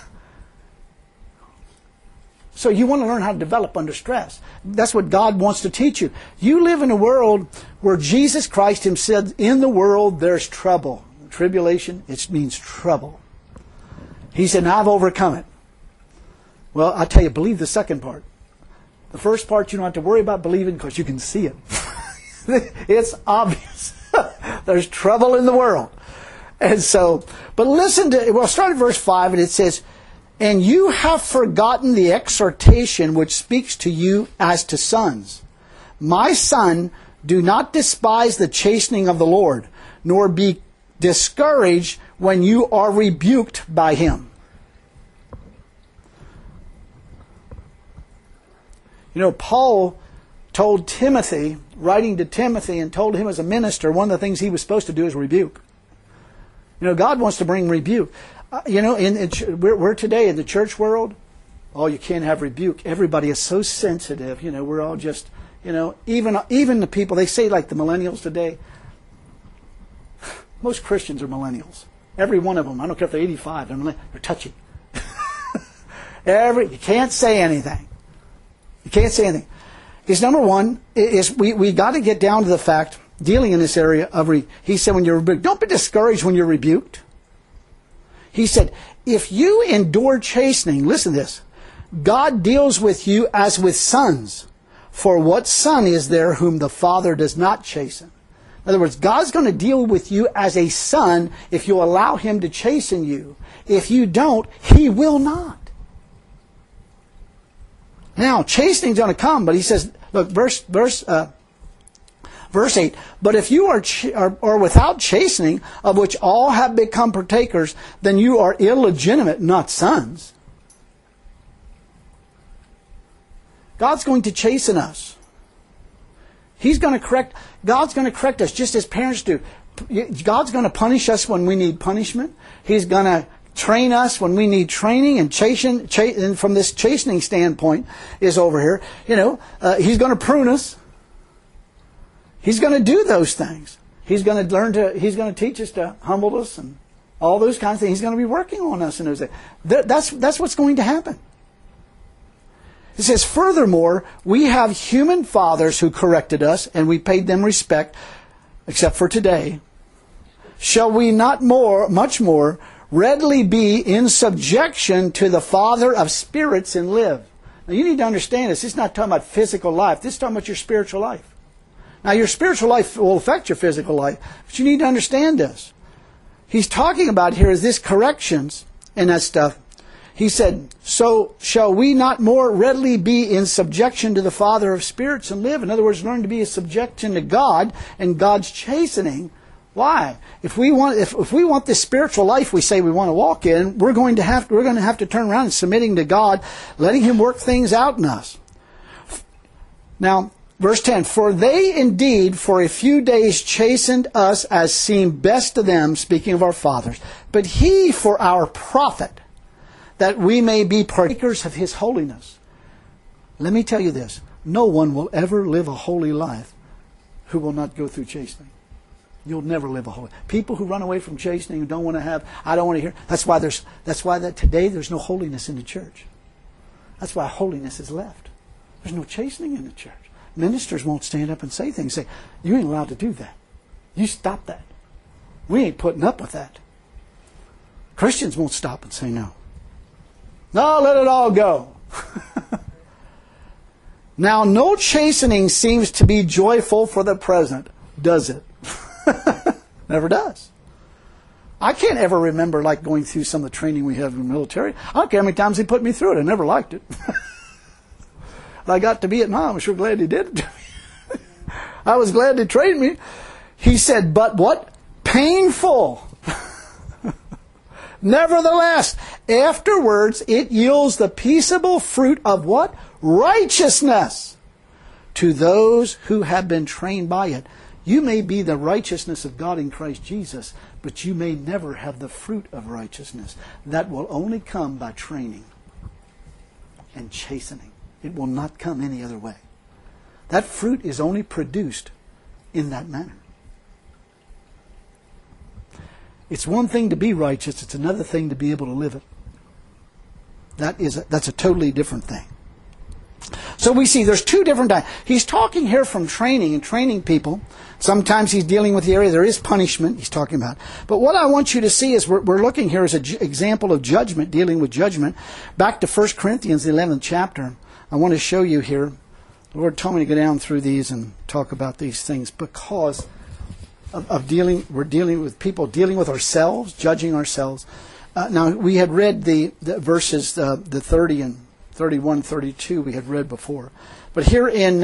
So you want to learn how to develop under stress. That's what God wants to teach you. You live in a world where Jesus Christ himself said, in the world there's trouble. Tribulation, it means trouble. He said, now I've overcome it. Well, I tell you, believe the second part. The first part you don't have to worry about believing because you can see it. It's obvious. There's trouble in the world. And so, but listen to, start at verse 5 and it says, and you have forgotten the exhortation which speaks to you as to sons. My son, do not despise the chastening of the Lord, nor be discouraged when you are rebuked by him. Paul told Timothy, writing to Timothy, and told him as a minister, one of the things he was supposed to do is rebuke. God wants to bring rebuke. We're today in the church world, you can't have rebuke. Everybody is so sensitive. We're all just, even the people, they say like the millennials today, most Christians are millennials. Every one of them. I don't care if they're 85. They're touchy. You can't say anything. You can't say anything. Because number one is we got to get down to the fact, dealing in this area of, he said when you're rebuked, don't be discouraged when you're rebuked. He said, if you endure chastening, listen to this, God deals with you as with sons. For what son is there whom the Father does not chasten? In other words, God's going to deal with you as a son if you allow him to chasten you. If you don't, he will not. Now, chastening's going to come, but he says, look, verse 8, but if you are without chastening, of which all have become partakers, then you are illegitimate, not sons. God's going to chasten us. God's going to correct us just as parents do. God's going to punish us when we need punishment. He's going to train us when we need training, and and from this chastening standpoint is over here. He's going to prune us. He's going to do those things. He's going to teach us to humble us and all those kinds of things. He's going to be working on us in those things. That's what's going to happen. It says, furthermore, we have human fathers who corrected us, and we paid them respect, except for today. Shall we not much more, readily be in subjection to the Father of spirits and live? Now you need to understand this. This is not talking about physical life. This is talking about your spiritual life. Now your spiritual life will affect your physical life, but you need to understand this. He's talking about here is this corrections and that stuff. He said, so shall we not more readily be in subjection to the Father of spirits and live? In other words, learn to be in subjection to God and God's chastening. Why? If we want this spiritual life we say we want to walk in, we're going to have to turn around and submitting to God, letting Him work things out in us. Now, verse 10, for they indeed for a few days chastened us as seemed best to them, speaking of our fathers, but He for our profit, that we may be partakers of His holiness. Let me tell you this, no one will ever live a holy life who will not go through chastening. You'll never live a holy. People who run away from chastening, who don't want to have, I don't want to hear. That's why today there's no holiness in the church. That's why holiness is left. There's no chastening in the church. Ministers won't stand up and say things. Say, you ain't allowed to do that. You stop that. We ain't putting up with that. Christians won't stop and say no. No, let it all go. Now, no chastening seems to be joyful for the present, does it? Never does. I can't ever remember going through some of the training we have in the military. I don't care how many times they put me through it. I never liked it. I got to Vietnam. I'm sure glad he did it to me. I was glad they trained me. He said, but what? Painful. Nevertheless, afterwards it yields the peaceable fruit of what? Righteousness to those who have been trained by it. You may be the righteousness of God in Christ Jesus, but you may never have the fruit of righteousness. That will only come by training and chastening. It will not come any other way. That fruit is only produced in that manner. It's one thing to be righteous, it's another thing to be able to live it. That's a totally different thing. So we see there's two different types. He's talking here from training and training people. Sometimes he's dealing with the area there is punishment he's talking about. But what I want you to see is we're looking here as an example of judgment, dealing with judgment. Back to 1 Corinthians, the 11th chapter. I want to show you here. The Lord told me to go down through these and talk about these things because we're dealing with people, dealing with ourselves, judging ourselves. Now, we had read the verses, the 30 and 31, 32 we had read before. But here in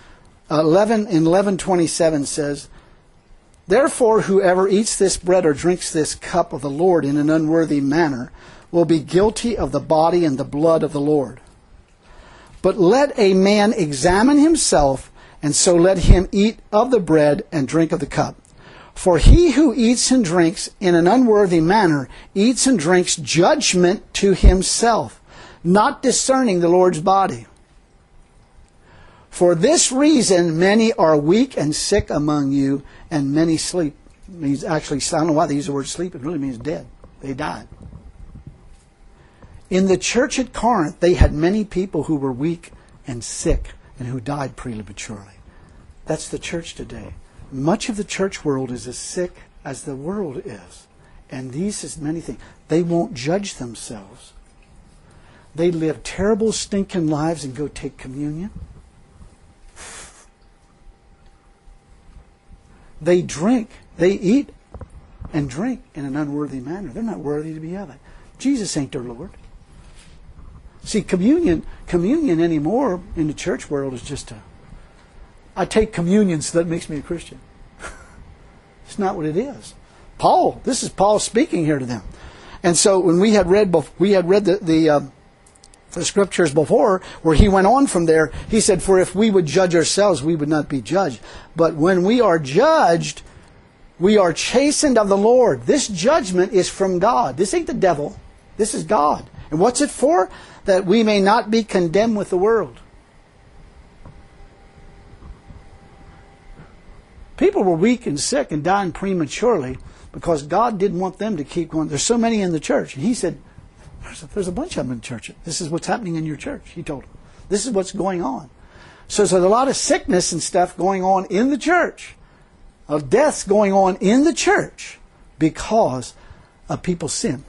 11:27 says, therefore whoever eats this bread or drinks this cup of the Lord in an unworthy manner will be guilty of the body and the blood of the Lord. But let a man examine himself, and so let him eat of the bread and drink of the cup. For he who eats and drinks in an unworthy manner eats and drinks judgment to himself, not discerning the Lord's body. For this reason many are weak and sick among you, and many sleep. It means actually, I don't know why they use the word sleep. It really means dead. They died. In the church at Corinth, they had many people who were weak and sick and who died prematurely. That's the church today. Much of the church world is as sick as the world is. And these is many things. They won't judge themselves. They live terrible, stinking lives and go take communion. They drink, they eat and drink in an unworthy manner. They're not worthy to be of it. Jesus ain't their Lord. See, communion anymore in the church world is just I take communion so that makes me a Christian. It's not what it is. This is Paul speaking here to them. And so when we had read the scriptures before, where he went on from there, he said, for if we would judge ourselves, we would not be judged. But when we are judged, we are chastened of the Lord. This judgment is from God. This ain't the devil. This is God. And what's it for? That we may not be condemned with the world. People were weak and sick and dying prematurely because God didn't want them to keep going. There's so many in the church. And he said, there's a bunch of them in the church. This is what's happening in your church, he told them. This is what's going on. So there's a lot of sickness and stuff going on in the church. Of deaths going on in the church because of people's sin.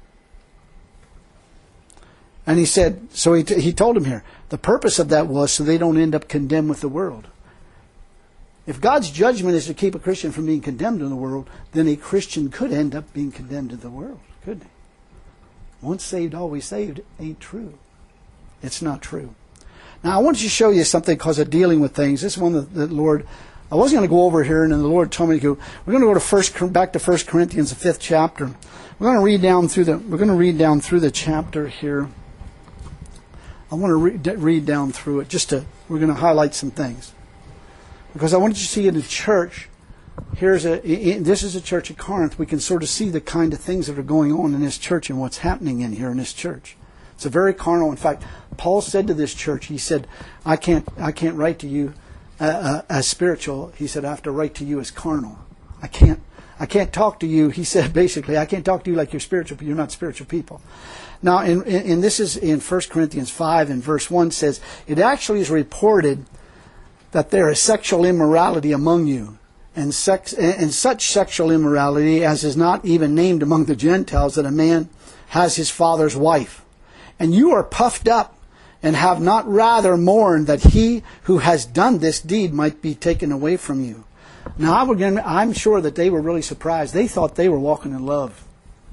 And he said, so he told him here, the purpose of that was so they don't end up condemned with the world. If God's judgment is to keep a Christian from being condemned in the world, then a Christian could end up being condemned in the world, couldn't he? Once saved, always saved ain't true. It's not true. Now, I want to show you something because of dealing with things. This is one that the Lord, I wasn't going to go over here, and then the Lord told me to go. We're going to go back to 1 Corinthians, the 5th chapter. We're going to read down through the chapter here. I want to read down through it. We're going to highlight some things. Because I want you to see in the church, this is a church at Corinth. We can sort of see the kind of things that are going on in this church and what's happening in here in this church. It's a very carnal. In fact, Paul said to this church, he said, I can't write to you as spiritual. He said, I have to write to you as carnal. I can't talk to you. He said, basically, I can't talk to you like you're spiritual, but you're not spiritual people. Now, and this is in 1 Corinthians 5 and verse 1 says, it actually is reported that there is sexual immorality among you, and such sexual immorality as is not even named among the Gentiles, that a man has his father's wife. And you are puffed up, and have not rather mourned that he who has done this deed might be taken away from you. Now, I'm sure that they were really surprised. They thought they were walking in love.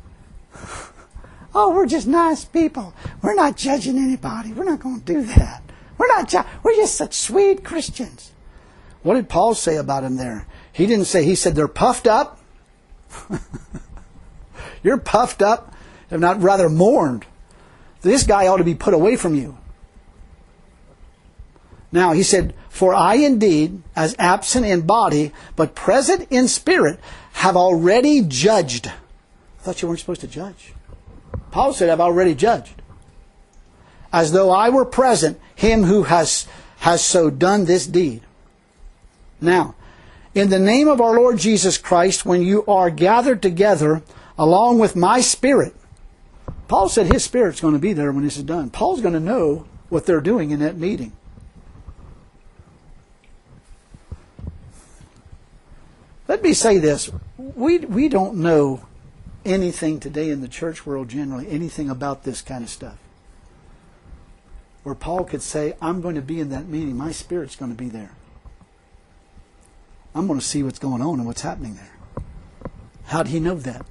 Oh, we're just nice people. We're not judging anybody. We're not going to do that. We're just such sweet Christians. What did Paul say about him there? He didn't say, he said they're puffed up. You're puffed up, and not rather mourned. This guy ought to be put away from you. Now, he said, for I indeed, as absent in body, but present in spirit, have already judged. I thought you weren't supposed to judge. Paul said, I've already judged. As though I were present, him who has so done this deed. Now, in the name of our Lord Jesus Christ, when you are gathered together, along with my spirit, Paul said his spirit's going to be there when this is done. Paul's going to know what they're doing in that meeting. Let me say this. We don't know anything today in the church world generally, anything about this kind of stuff. Where Paul could say, I'm going to be in that meeting. My spirit's going to be there. I'm going to see what's going on and what's happening there. How did he know that?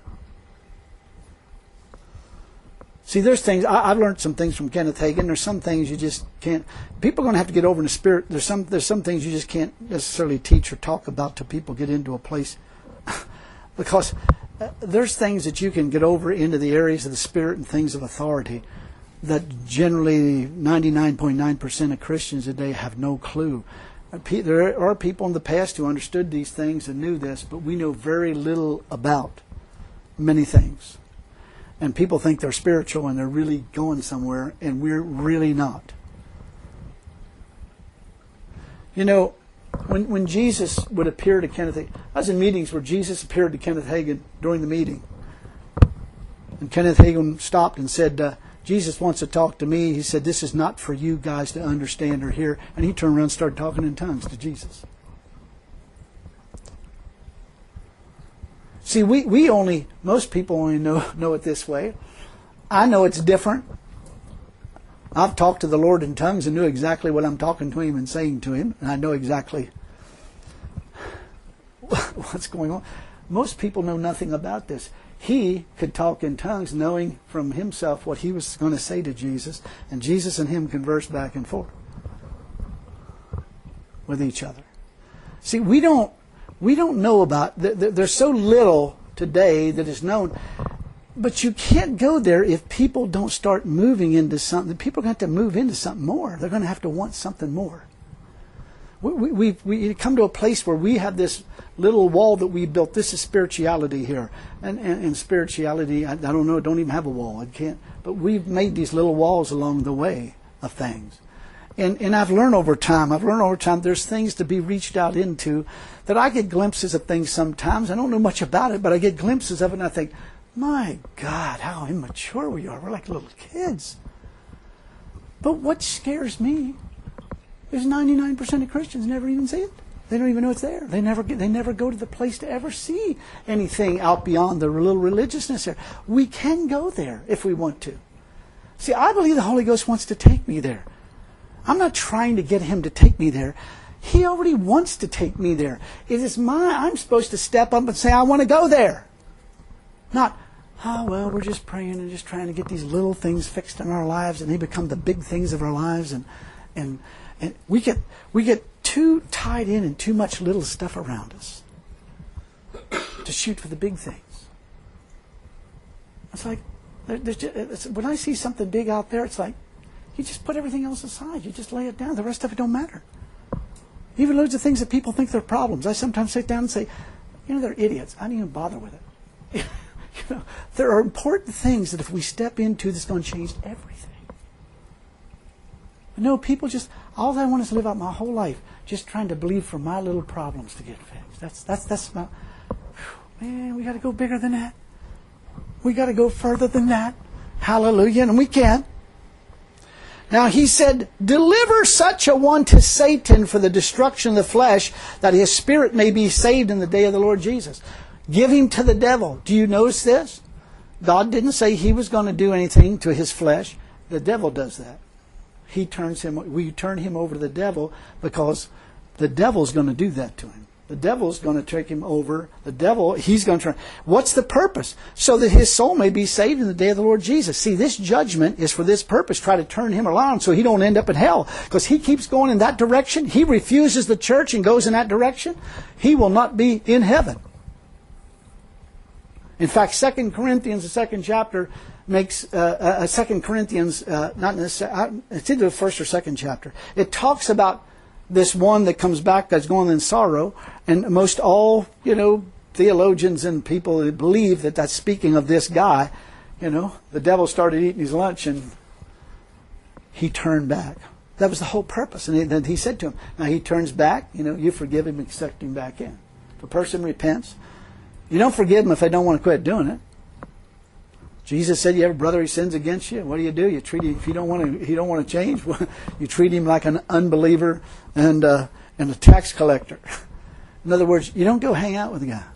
See, there's things, I've learned some things from Kenneth Hagin. There's some things you just can't, people are going to have to get over in the spirit. There's some things you just can't necessarily teach or talk about till people get into a place. Because there's things that you can get over into the areas of the spirit and things of authority that generally 99.9% of Christians today have no clue. There are people in the past who understood these things and knew this, but we know very little about many things. And people think they're spiritual and they're really going somewhere, and we're really not. You know, when Jesus would appear to Kenneth Hagin, I was in meetings where Jesus appeared to Kenneth Hagin during the meeting. And Kenneth Hagin stopped and said, Jesus wants to talk to me. He said, this is not for you guys to understand or hear. And he turned around and started talking in tongues to Jesus. See, most people only know it this way. I know it's different. I've talked to the Lord in tongues and knew exactly what I'm talking to Him and saying to Him. And I know exactly what's going on. most people know nothing about this. He could talk in tongues, knowing from himself what he was going to say to Jesus, and Jesus and him conversed back and forth with each other. See, we don't know about. There's so little today that is known, but you can't go there if people don't start moving into something. People are going to have to move into something more. They're going to have to want something more. We come to a place where we have this little wall that we built. This is spirituality here. And spirituality, I don't know, it don't even have a wall. It can't. But we've made these little walls along the way of things. And I've learned over time there's things to be reached out into that I get glimpses of things sometimes. I don't know much about it, but I get glimpses of it and I think, my God, how immature we are. We're like little kids. But what scares me is 99% of Christians never even see it. They don't even know it's there. They never go to the place to ever see anything out beyond the little religiousness there. We can go there if we want to. See, I believe the Holy Ghost wants to take me there. I'm not trying to get him to take me there. He already wants to take me there. It is I'm supposed to step up and say, I want to go there. Not, well, we're just praying and just trying to get these little things fixed in our lives, and they become the big things of our lives, and we get too tied in too much little stuff around us to shoot for the big things. It's like when I see something big out there, it's like you just put everything else aside. You just lay it down. The rest of it don't matter. Even loads of things that people think they're problems. I sometimes sit down and say, they're idiots. I don't even bother with it. There are important things that if we step into, that's going to change everything. No, people just, all I want is to live out my whole life just trying to believe for my little problems to get fixed. That's my, man, we got to go bigger than that. We got to go further than that. Hallelujah, and we can. Now he said, deliver such a one to Satan for the destruction of the flesh, that his spirit may be saved in the day of the Lord Jesus. Give him to the devil. Do you notice this? God didn't say he was going to do anything to his flesh. The devil does that. We turn him over to the devil because the devil's going to do that to him. The devil's going to take him over. The devil, he's going to turn. What's the purpose? So that his soul may be saved in the day of the Lord Jesus. See, this judgment is for this purpose. Try to turn him around so he don't end up in hell. Because he keeps going in that direction. He refuses the church and goes in that direction. He will not be in heaven. In fact, 2 Corinthians, the second chapter, makes 2 Corinthians, not necessarily, it's either the first or second chapter. It talks about this one that comes back that's going in sorrow, and most all, theologians and people that believe that that's speaking of this guy. The devil started eating his lunch and he turned back. That was the whole purpose. And then he said to him, now he turns back, you forgive him and accept him back in. If a person repents, you don't forgive them if they don't want to quit doing it. Jesus said, you have a brother who sins against you. What do? You treat him, if he don't want to change, you treat him like an unbeliever and a tax collector. In other words, you don't go hang out with the guy.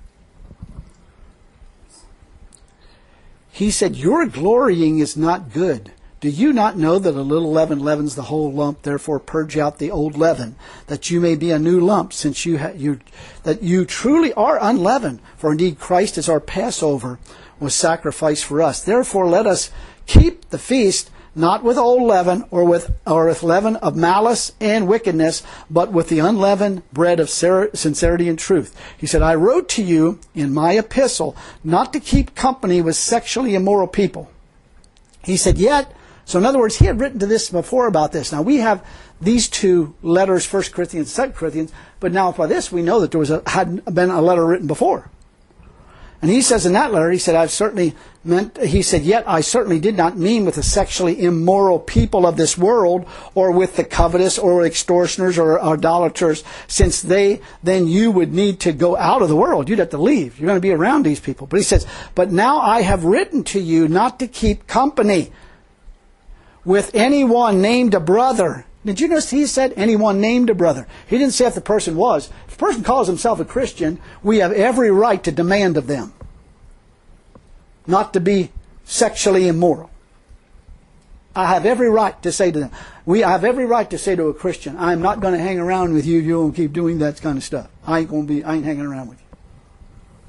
He said, your glorying is not good. Do you not know that a little leaven leavens the whole lump? Therefore purge out the old leaven, that you may be a new lump, since that you truly are unleavened. For indeed Christ is our Passover, was sacrificed for us. Therefore let us keep the feast, not with old leaven or with leaven of malice and wickedness, but with the unleavened bread of sincerity and truth. He said, I wrote to you in my epistle not to keep company with sexually immoral people. He said, yet, so in other words, he had written to this before about this. Now we have these two letters, 1 Corinthians, 2 Corinthians, but now by this we know that there had been a letter written before. And he says in that letter, he said, yet I certainly did not mean with the sexually immoral people of this world, or with the covetous, or extortioners, or idolaters, since then you would need to go out of the world. You'd have to leave. You're going to be around these people. But he says, but now I have written to you not to keep company with anyone named a brother. Did you notice he said anyone named a brother? He didn't say if the person was. If a person calls himself a Christian, we have every right to demand of them not to be sexually immoral. I have every right to say to them. I have every right to say to a Christian, I'm not going to hang around with you if you don't keep doing that kind of stuff. I ain't hanging around with you.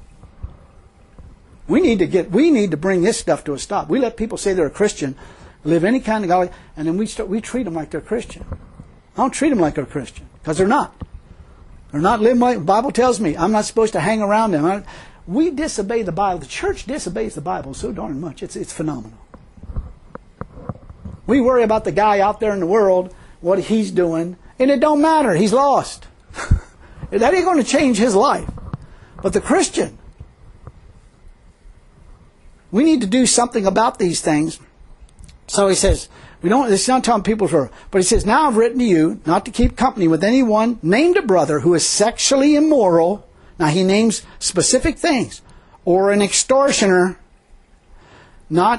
We need to bring this stuff to a stop. We let people say they're a Christian, live any kind of godly, and then we treat them like they're Christian. I don't treat them like they're Christian, because they're not. They're not living like the Bible tells me. I'm not supposed to hang around them. We disobey the Bible. The church disobeys the Bible so darn much. It's phenomenal. We worry about the guy out there in the world, what he's doing, and it don't matter. He's lost. That ain't going to change his life. But the Christian, we need to do something about these things. So he says, it's not telling people but he says, now I've written to you not to keep company with anyone named a brother who is sexually immoral. Now he names specific things. Or an extortioner, or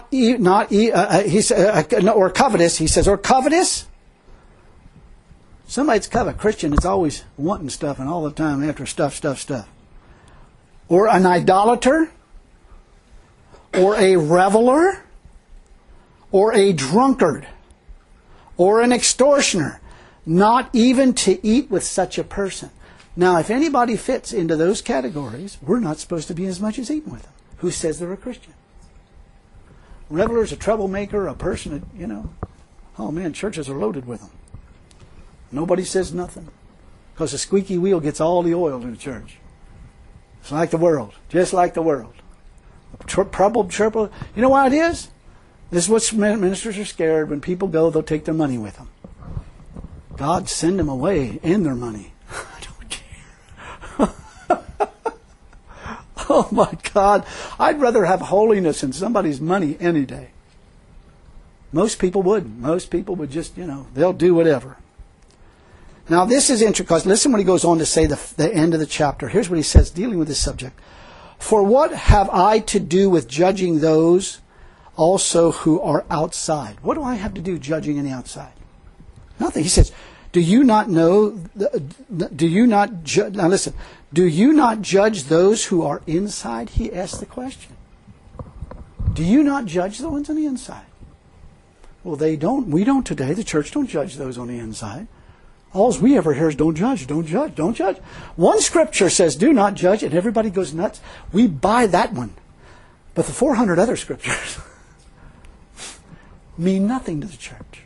covetous. He says, or covetous. Somebody's covet. Christian is always wanting stuff and all the time after stuff. Or an idolater. Or a reveler. Or a drunkard. Or an extortioner. Not even to eat with such a person. Now, if anybody fits into those categories, we're not supposed to be as much as eating with them. Who says they're a Christian? Reveler's a troublemaker, a person that, oh man, churches are loaded with them. Nobody says nothing. Because the squeaky wheel gets all the oil in the church. It's like the world. Just like the world. Troubled. You know why it is? This is what ministers are scared. When people go, they'll take their money with them. God send them away and their money. I don't care. Oh my God. I'd rather have holiness in somebody's money any day. Most people wouldn't. Most people would just, they'll do whatever. Now this is interesting because listen what he goes on to say the end of the chapter. Here's what he says dealing with this subject. For what have I to do with judging those also who are outside? What do I have to do judging in the outside? Nothing. He says, do you not know, do you not judge, now listen, do you not judge those who are inside? He asked the question. Do you not judge the ones on the inside? Well, they don't. We don't today. The church don't judge those on the inside. All we ever hear is don't judge, don't judge, don't judge. One scripture says do not judge, and everybody goes nuts. We buy that one. But the 400 other scriptures mean nothing to the church.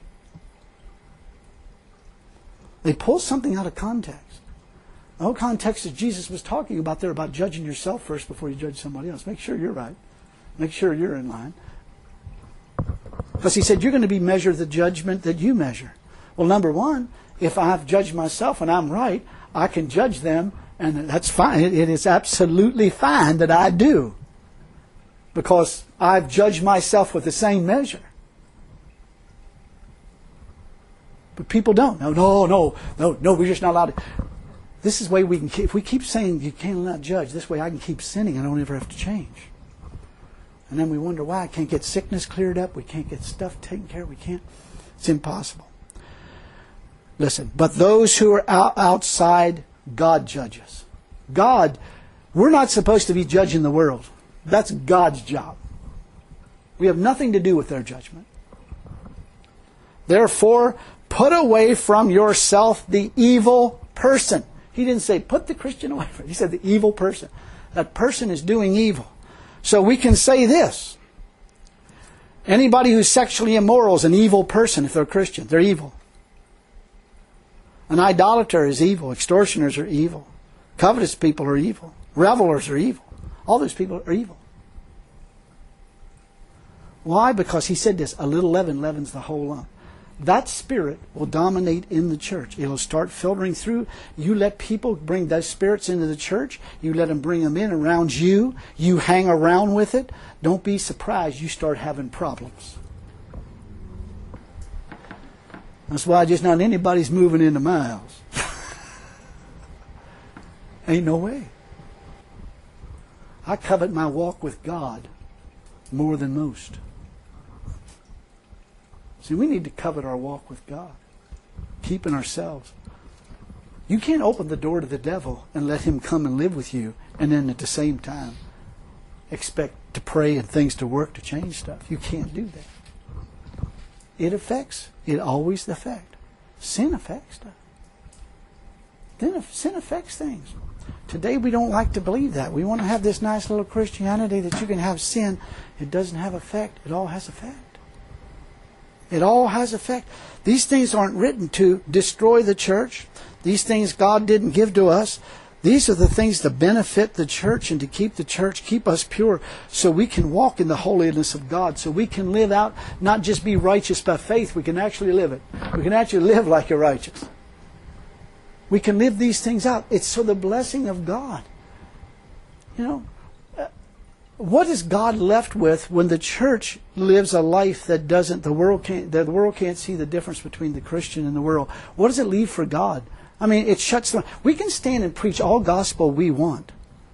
They pull something out of context. The whole context that Jesus was talking about there about judging yourself first before you judge somebody else. Make sure you're right. Make sure you're in line. Because he said you're going to be measured the judgment that you measure. Well, number one, if I've judged myself and I'm right, I can judge them, and that's fine. It is absolutely fine that I do. Because I've judged myself with the same measure. But people don't. No, we're just not allowed to. This is the way we can keep, if we keep saying you cannot judge, this way I can keep sinning. I don't ever have to change. And then we wonder why I can't get sickness cleared up. We can't get stuff taken care of. We can't. It's impossible. Listen, but those who are outside, God judges. God, we're not supposed to be judging the world. That's God's job. We have nothing to do with their judgment. Therefore, put away from yourself the evil person. He didn't say put the Christian away from it. He said the evil person. That person is doing evil. So we can say this. Anybody who's sexually immoral is an evil person if they're Christian. They're evil. An idolater is evil. Extortioners are evil. Covetous people are evil. Revelers are evil. All those people are evil. Why? Because he said this, a little leaven leavens the whole lump. That spirit will dominate in the church. It'll start filtering through. You let people bring those spirits into the church. You let them bring them in around you. You hang around with it. Don't be surprised you start having problems. That's why just not anybody's moving into my house. Ain't no way. I covet my walk with God more than most. See, we need to covet our walk with God. Keeping ourselves. You can't open the door to the devil and let him come and live with you and then at the same time expect to pray and things to work to change stuff. You can't do that. It always affects. Sin affects stuff. Then sin affects things. Today we don't like to believe that. We want to have this nice little Christianity that you can have sin. It doesn't have effect. It all has effect. It all has effect. These things aren't written to destroy the church. These things God didn't give to us. These are the things to benefit the church and to keep the church, keep us pure, so we can walk in the holiness of God, so we can live out, not just be righteous by faith, we can actually live it. We can actually live like you're righteous. We can live these things out. It's so the blessing of God. What is God left with when the church lives a life that the world can't see the difference between the Christian and the world? What does it leave for God? I mean, it shuts them. We can stand and preach all gospel we want.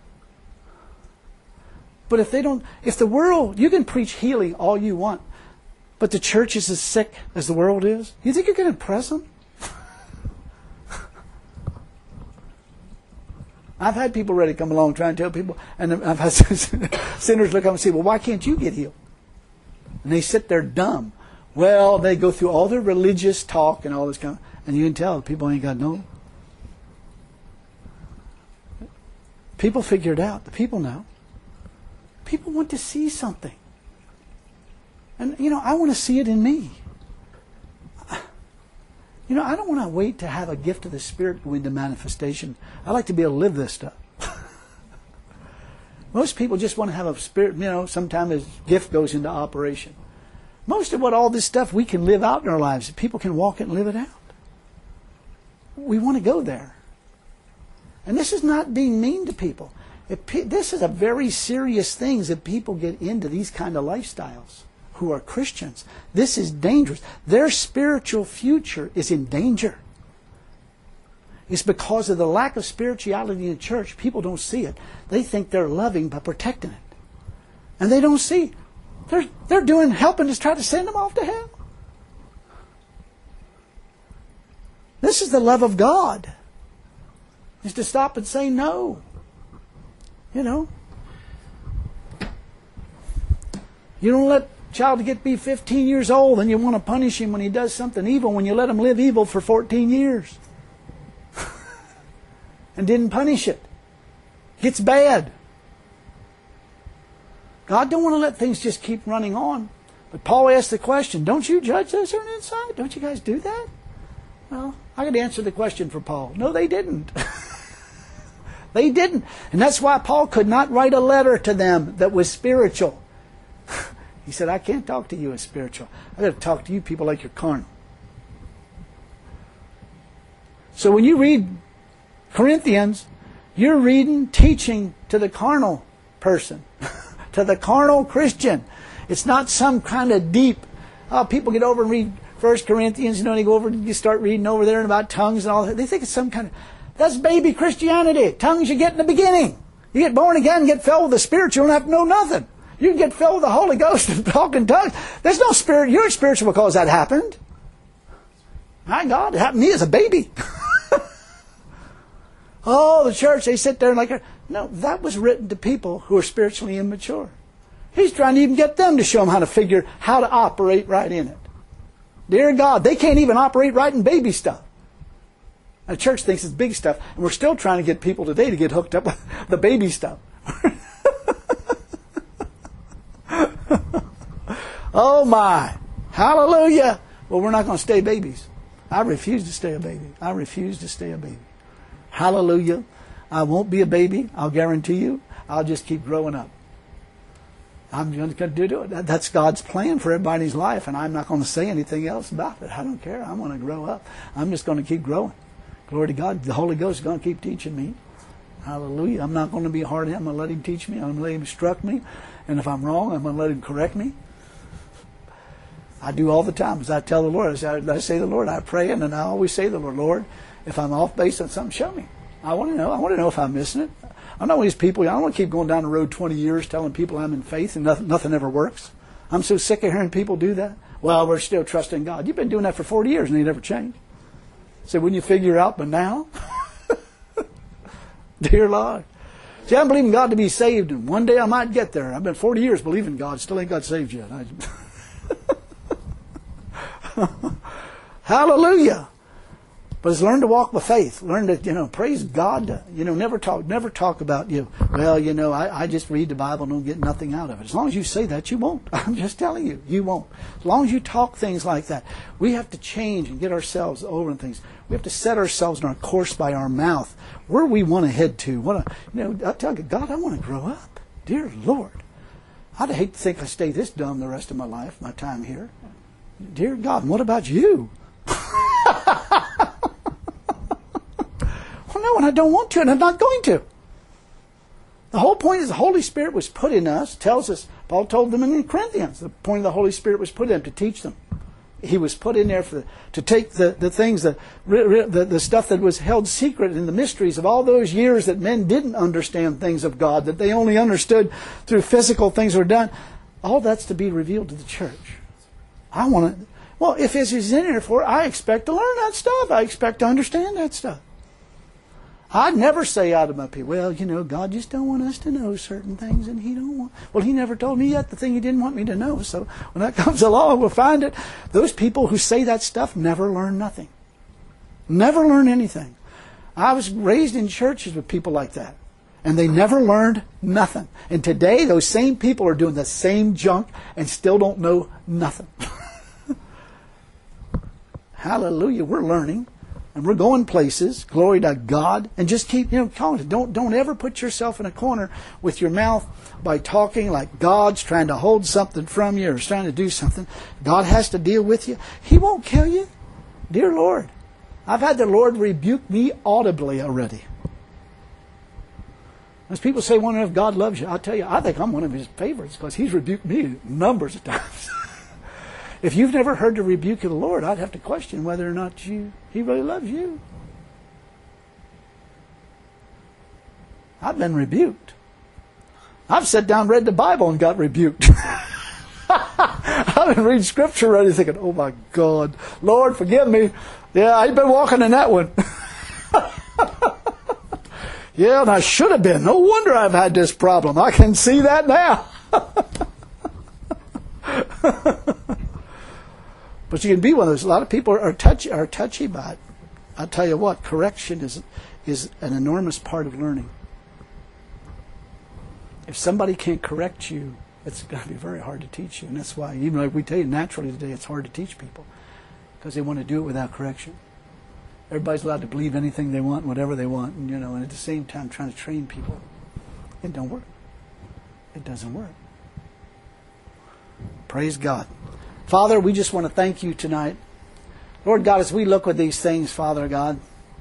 But if the world, you can preach healing all you want, but the church is as sick as the world is, you think you're going to impress them? I've had people ready to come along trying to tell people, and I've had sinners look up and say, well, why can't you get healed? And they sit there dumb. Well, they go through all their religious talk and all this kind of, and you can tell people ain't got no. People figure it out. The people know. People want to see something. And, I want to see it in me. I don't want to wait to have a gift of the Spirit go into manifestation. I like to be able to live this stuff. Most people just want to have a spirit, sometime his gift goes into operation. Most of what all this stuff we can live out in our lives, people can walk it and live it out. We want to go there. And this is not being mean to people. This is a very serious thing that people get into these kind of lifestyles who are Christians. This is dangerous. Their spiritual future is in danger. It's because of the lack of spirituality in the church. People don't see it. They think they're loving by protecting it. And they don't see. They're helping to try to send them off to hell. This is the love of God. Is to stop and say no. You don't let a child be 15 years old and you want to punish him when he does something evil when you let him live evil for 14 years. And didn't punish it. Gets bad. God don't want to let things just keep running on. But Paul asked the question, don't you judge those who are inside? Don't you guys do that? Well, I could answer the question for Paul. No, they didn't. They didn't. And that's why Paul could not write a letter to them that was spiritual. He said, I can't talk to you as spiritual. I've got to talk to you people like you're carnal. So when you read Corinthians, you're reading, teaching to the carnal person, to the carnal Christian. It's not some kind of deep, people get over and read 1 Corinthians, they go over and you start reading over there about tongues and all that. They think it's some kind of, that's baby Christianity. Tongues you get in the beginning. You get born again, get filled with the Spirit, you don't have to know nothing. You can get filled with the Holy Ghost and talk in tongues. There's no spirit. You're spiritual because that happened. My God, it happened to me as a baby. Oh, the church, they sit there and no, that was written to people who are spiritually immature. He's trying to even get them to show them how to operate right in it. Dear God, they can't even operate right in baby stuff. The church thinks it's big stuff, and we're still trying to get people today to get hooked up with the baby stuff. Oh my! Hallelujah! Well, we're not going to stay babies. I refuse to stay a baby. I refuse to stay a baby. Hallelujah! I won't be a baby. I'll guarantee you. I'll just keep growing up. I'm going to do it. That's God's plan for everybody's life, and I'm not going to say anything else about it. I don't care. I'm going to grow up. I'm just going to keep growing. Glory to God. The Holy Ghost is going to keep teaching me. Hallelujah. I'm not going to be hard-headed. I'm going to let Him teach me. I'm going to let Him instruct me. And if I'm wrong, I'm going to let Him correct me. I do all the time. As I tell the Lord, I say the Lord, I pray, and then I always say the Lord, Lord, if I'm off base on something, show me. I want to know. I want to know if I'm missing it. I'm not one of these people. I don't want to keep going down the road 20 years telling people I'm in faith and nothing ever works. I'm so sick of hearing people do that. Well, we're still trusting God. You've been doing that for 40 years and He never changed. So wouldn't you figure out by now? Dear Lord. See, I'm believing God to be saved, and one day I might get there. I've been 40 years believing God. Still ain't got saved yet. Hallelujah. But it's learn to walk by faith. Learn to, praise God. Never talk about, I just read the Bible and don't get nothing out of it. As long as you say that, you won't. I'm just telling you, you won't. As long as you talk things like that, we have to change and get ourselves over in things. We have to set ourselves on our course by our mouth, where we want to head to. I tell God, I want to grow up. Dear Lord, I'd hate to think I stay this dumb the rest of my life, my time here. Dear God, what about you? Well, no, and I don't want to, and I'm not going to. The whole point is the Holy Spirit was put in us, tells us, Paul told them in Corinthians, the point of the Holy Spirit was put in them to teach them. He was put in there to take the things, the stuff that was held secret in the mysteries of all those years that men didn't understand things of God, that they only understood through physical things were done. All that's to be revealed to the church. If this is in here for, I expect to learn that stuff. I expect to understand that stuff. I'd never say out of my people, God just don't want us to know certain things, and He don't want. Well, He never told me yet the thing He didn't want me to know. So when that comes along, we'll find it. Those people who say that stuff never learn nothing. Never learn anything. I was raised in churches with people like that, and they never learned nothing. And today, those same people are doing the same junk and still don't know nothing. Hallelujah, we're learning. And we're going places, glory to God, and just keep, calling it. Don't ever put yourself in a corner with your mouth by talking like God's trying to hold something from you or is trying to do something. God has to deal with you. He won't kill you. Dear Lord, I've had the Lord rebuke me audibly already. As people say, wonder if God loves you. I'll tell you, I think I'm one of His favorites because He's rebuked me numbers of times. If you've never heard the rebuke of the Lord, I'd have to question whether or not He really loves you. I've been rebuked. I've sat down and read the Bible and got rebuked. I've been reading Scripture already thinking, oh my God, Lord, forgive me. Yeah, I've been walking in that one. Yeah, and I should have been. No wonder I've had this problem. I can see that now. But you can be one of those. A lot of people are touchy by it. I'll tell you what, correction is an enormous part of learning. If somebody can't correct you, it's going to be very hard to teach you. And that's why, even like we tell you naturally today, it's hard to teach people. Because they want to do it without correction. Everybody's allowed to believe anything they want, whatever they want, and at the same time trying to train people. It don't work. It doesn't work. Praise God. Father, we just want to thank You tonight. Lord God, as we look at these things, Father God,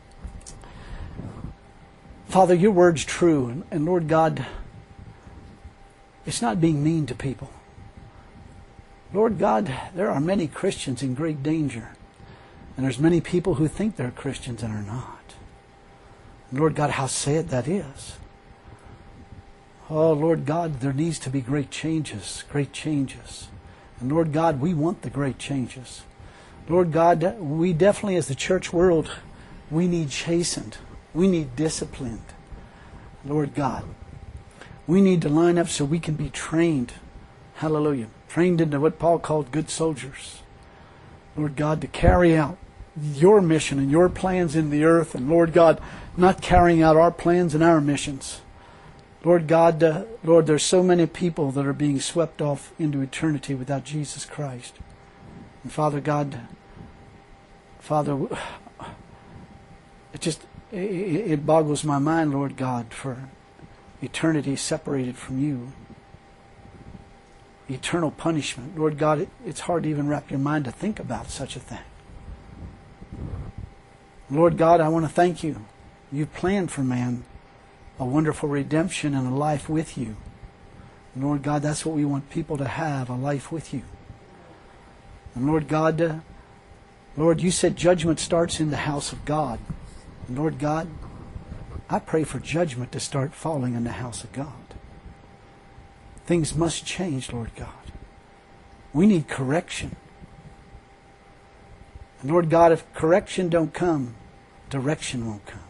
Father, Your word's true. And Lord God, it's not being mean to people. Lord God, there are many Christians in great danger. And there's many people who think they're Christians and are not. And Lord God, how sad that is. Oh, Lord God, there needs to be great changes, great changes. And Lord God, we want the great changes. Lord God, we definitely as the church world, we need chastened. We need disciplined. Lord God, we need to line up so we can be trained. Hallelujah. Trained into what Paul called good soldiers. Lord God, to carry out Your mission and Your plans in the earth. And Lord God, not carrying out our plans and our missions. Lord God, Lord, there's so many people that are being swept off into eternity without Jesus Christ. And Father God, Father, it boggles my mind, Lord God, for eternity separated from You. Eternal punishment. Lord God, it's hard to even wrap your mind to think about such a thing. Lord God, I want to thank You. You've planned for man a wonderful redemption and a life with You. And Lord God, that's what we want people to have, a life with You. And Lord God, Lord, You said judgment starts in the house of God. And Lord God, I pray for judgment to start falling in the house of God. Things must change, Lord God. We need correction. And Lord God, if correction don't come, direction won't come.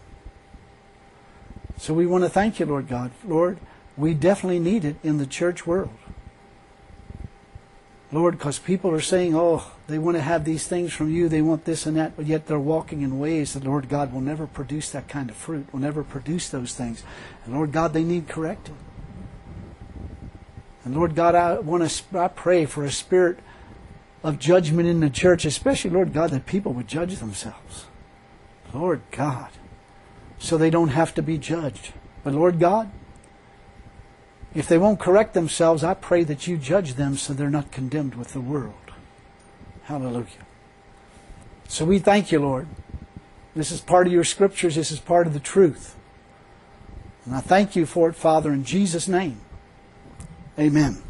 So we want to thank You, Lord God. Lord, we definitely need it in the church world. Lord, because people are saying, oh, they want to have these things from you, they want this and that, but yet they're walking in ways that, Lord God, will never produce that kind of fruit, will never produce those things. And Lord God, they need correcting. And Lord God, I pray for a spirit of judgment in the church, especially, Lord God, that people would judge themselves. Lord God, so they don't have to be judged. But Lord God, if they won't correct themselves, I pray that you judge them so they're not condemned with the world. Hallelujah. So we thank you, Lord. This is part of your scriptures. This is part of the truth. And I thank you for it, Father, in Jesus' name. Amen.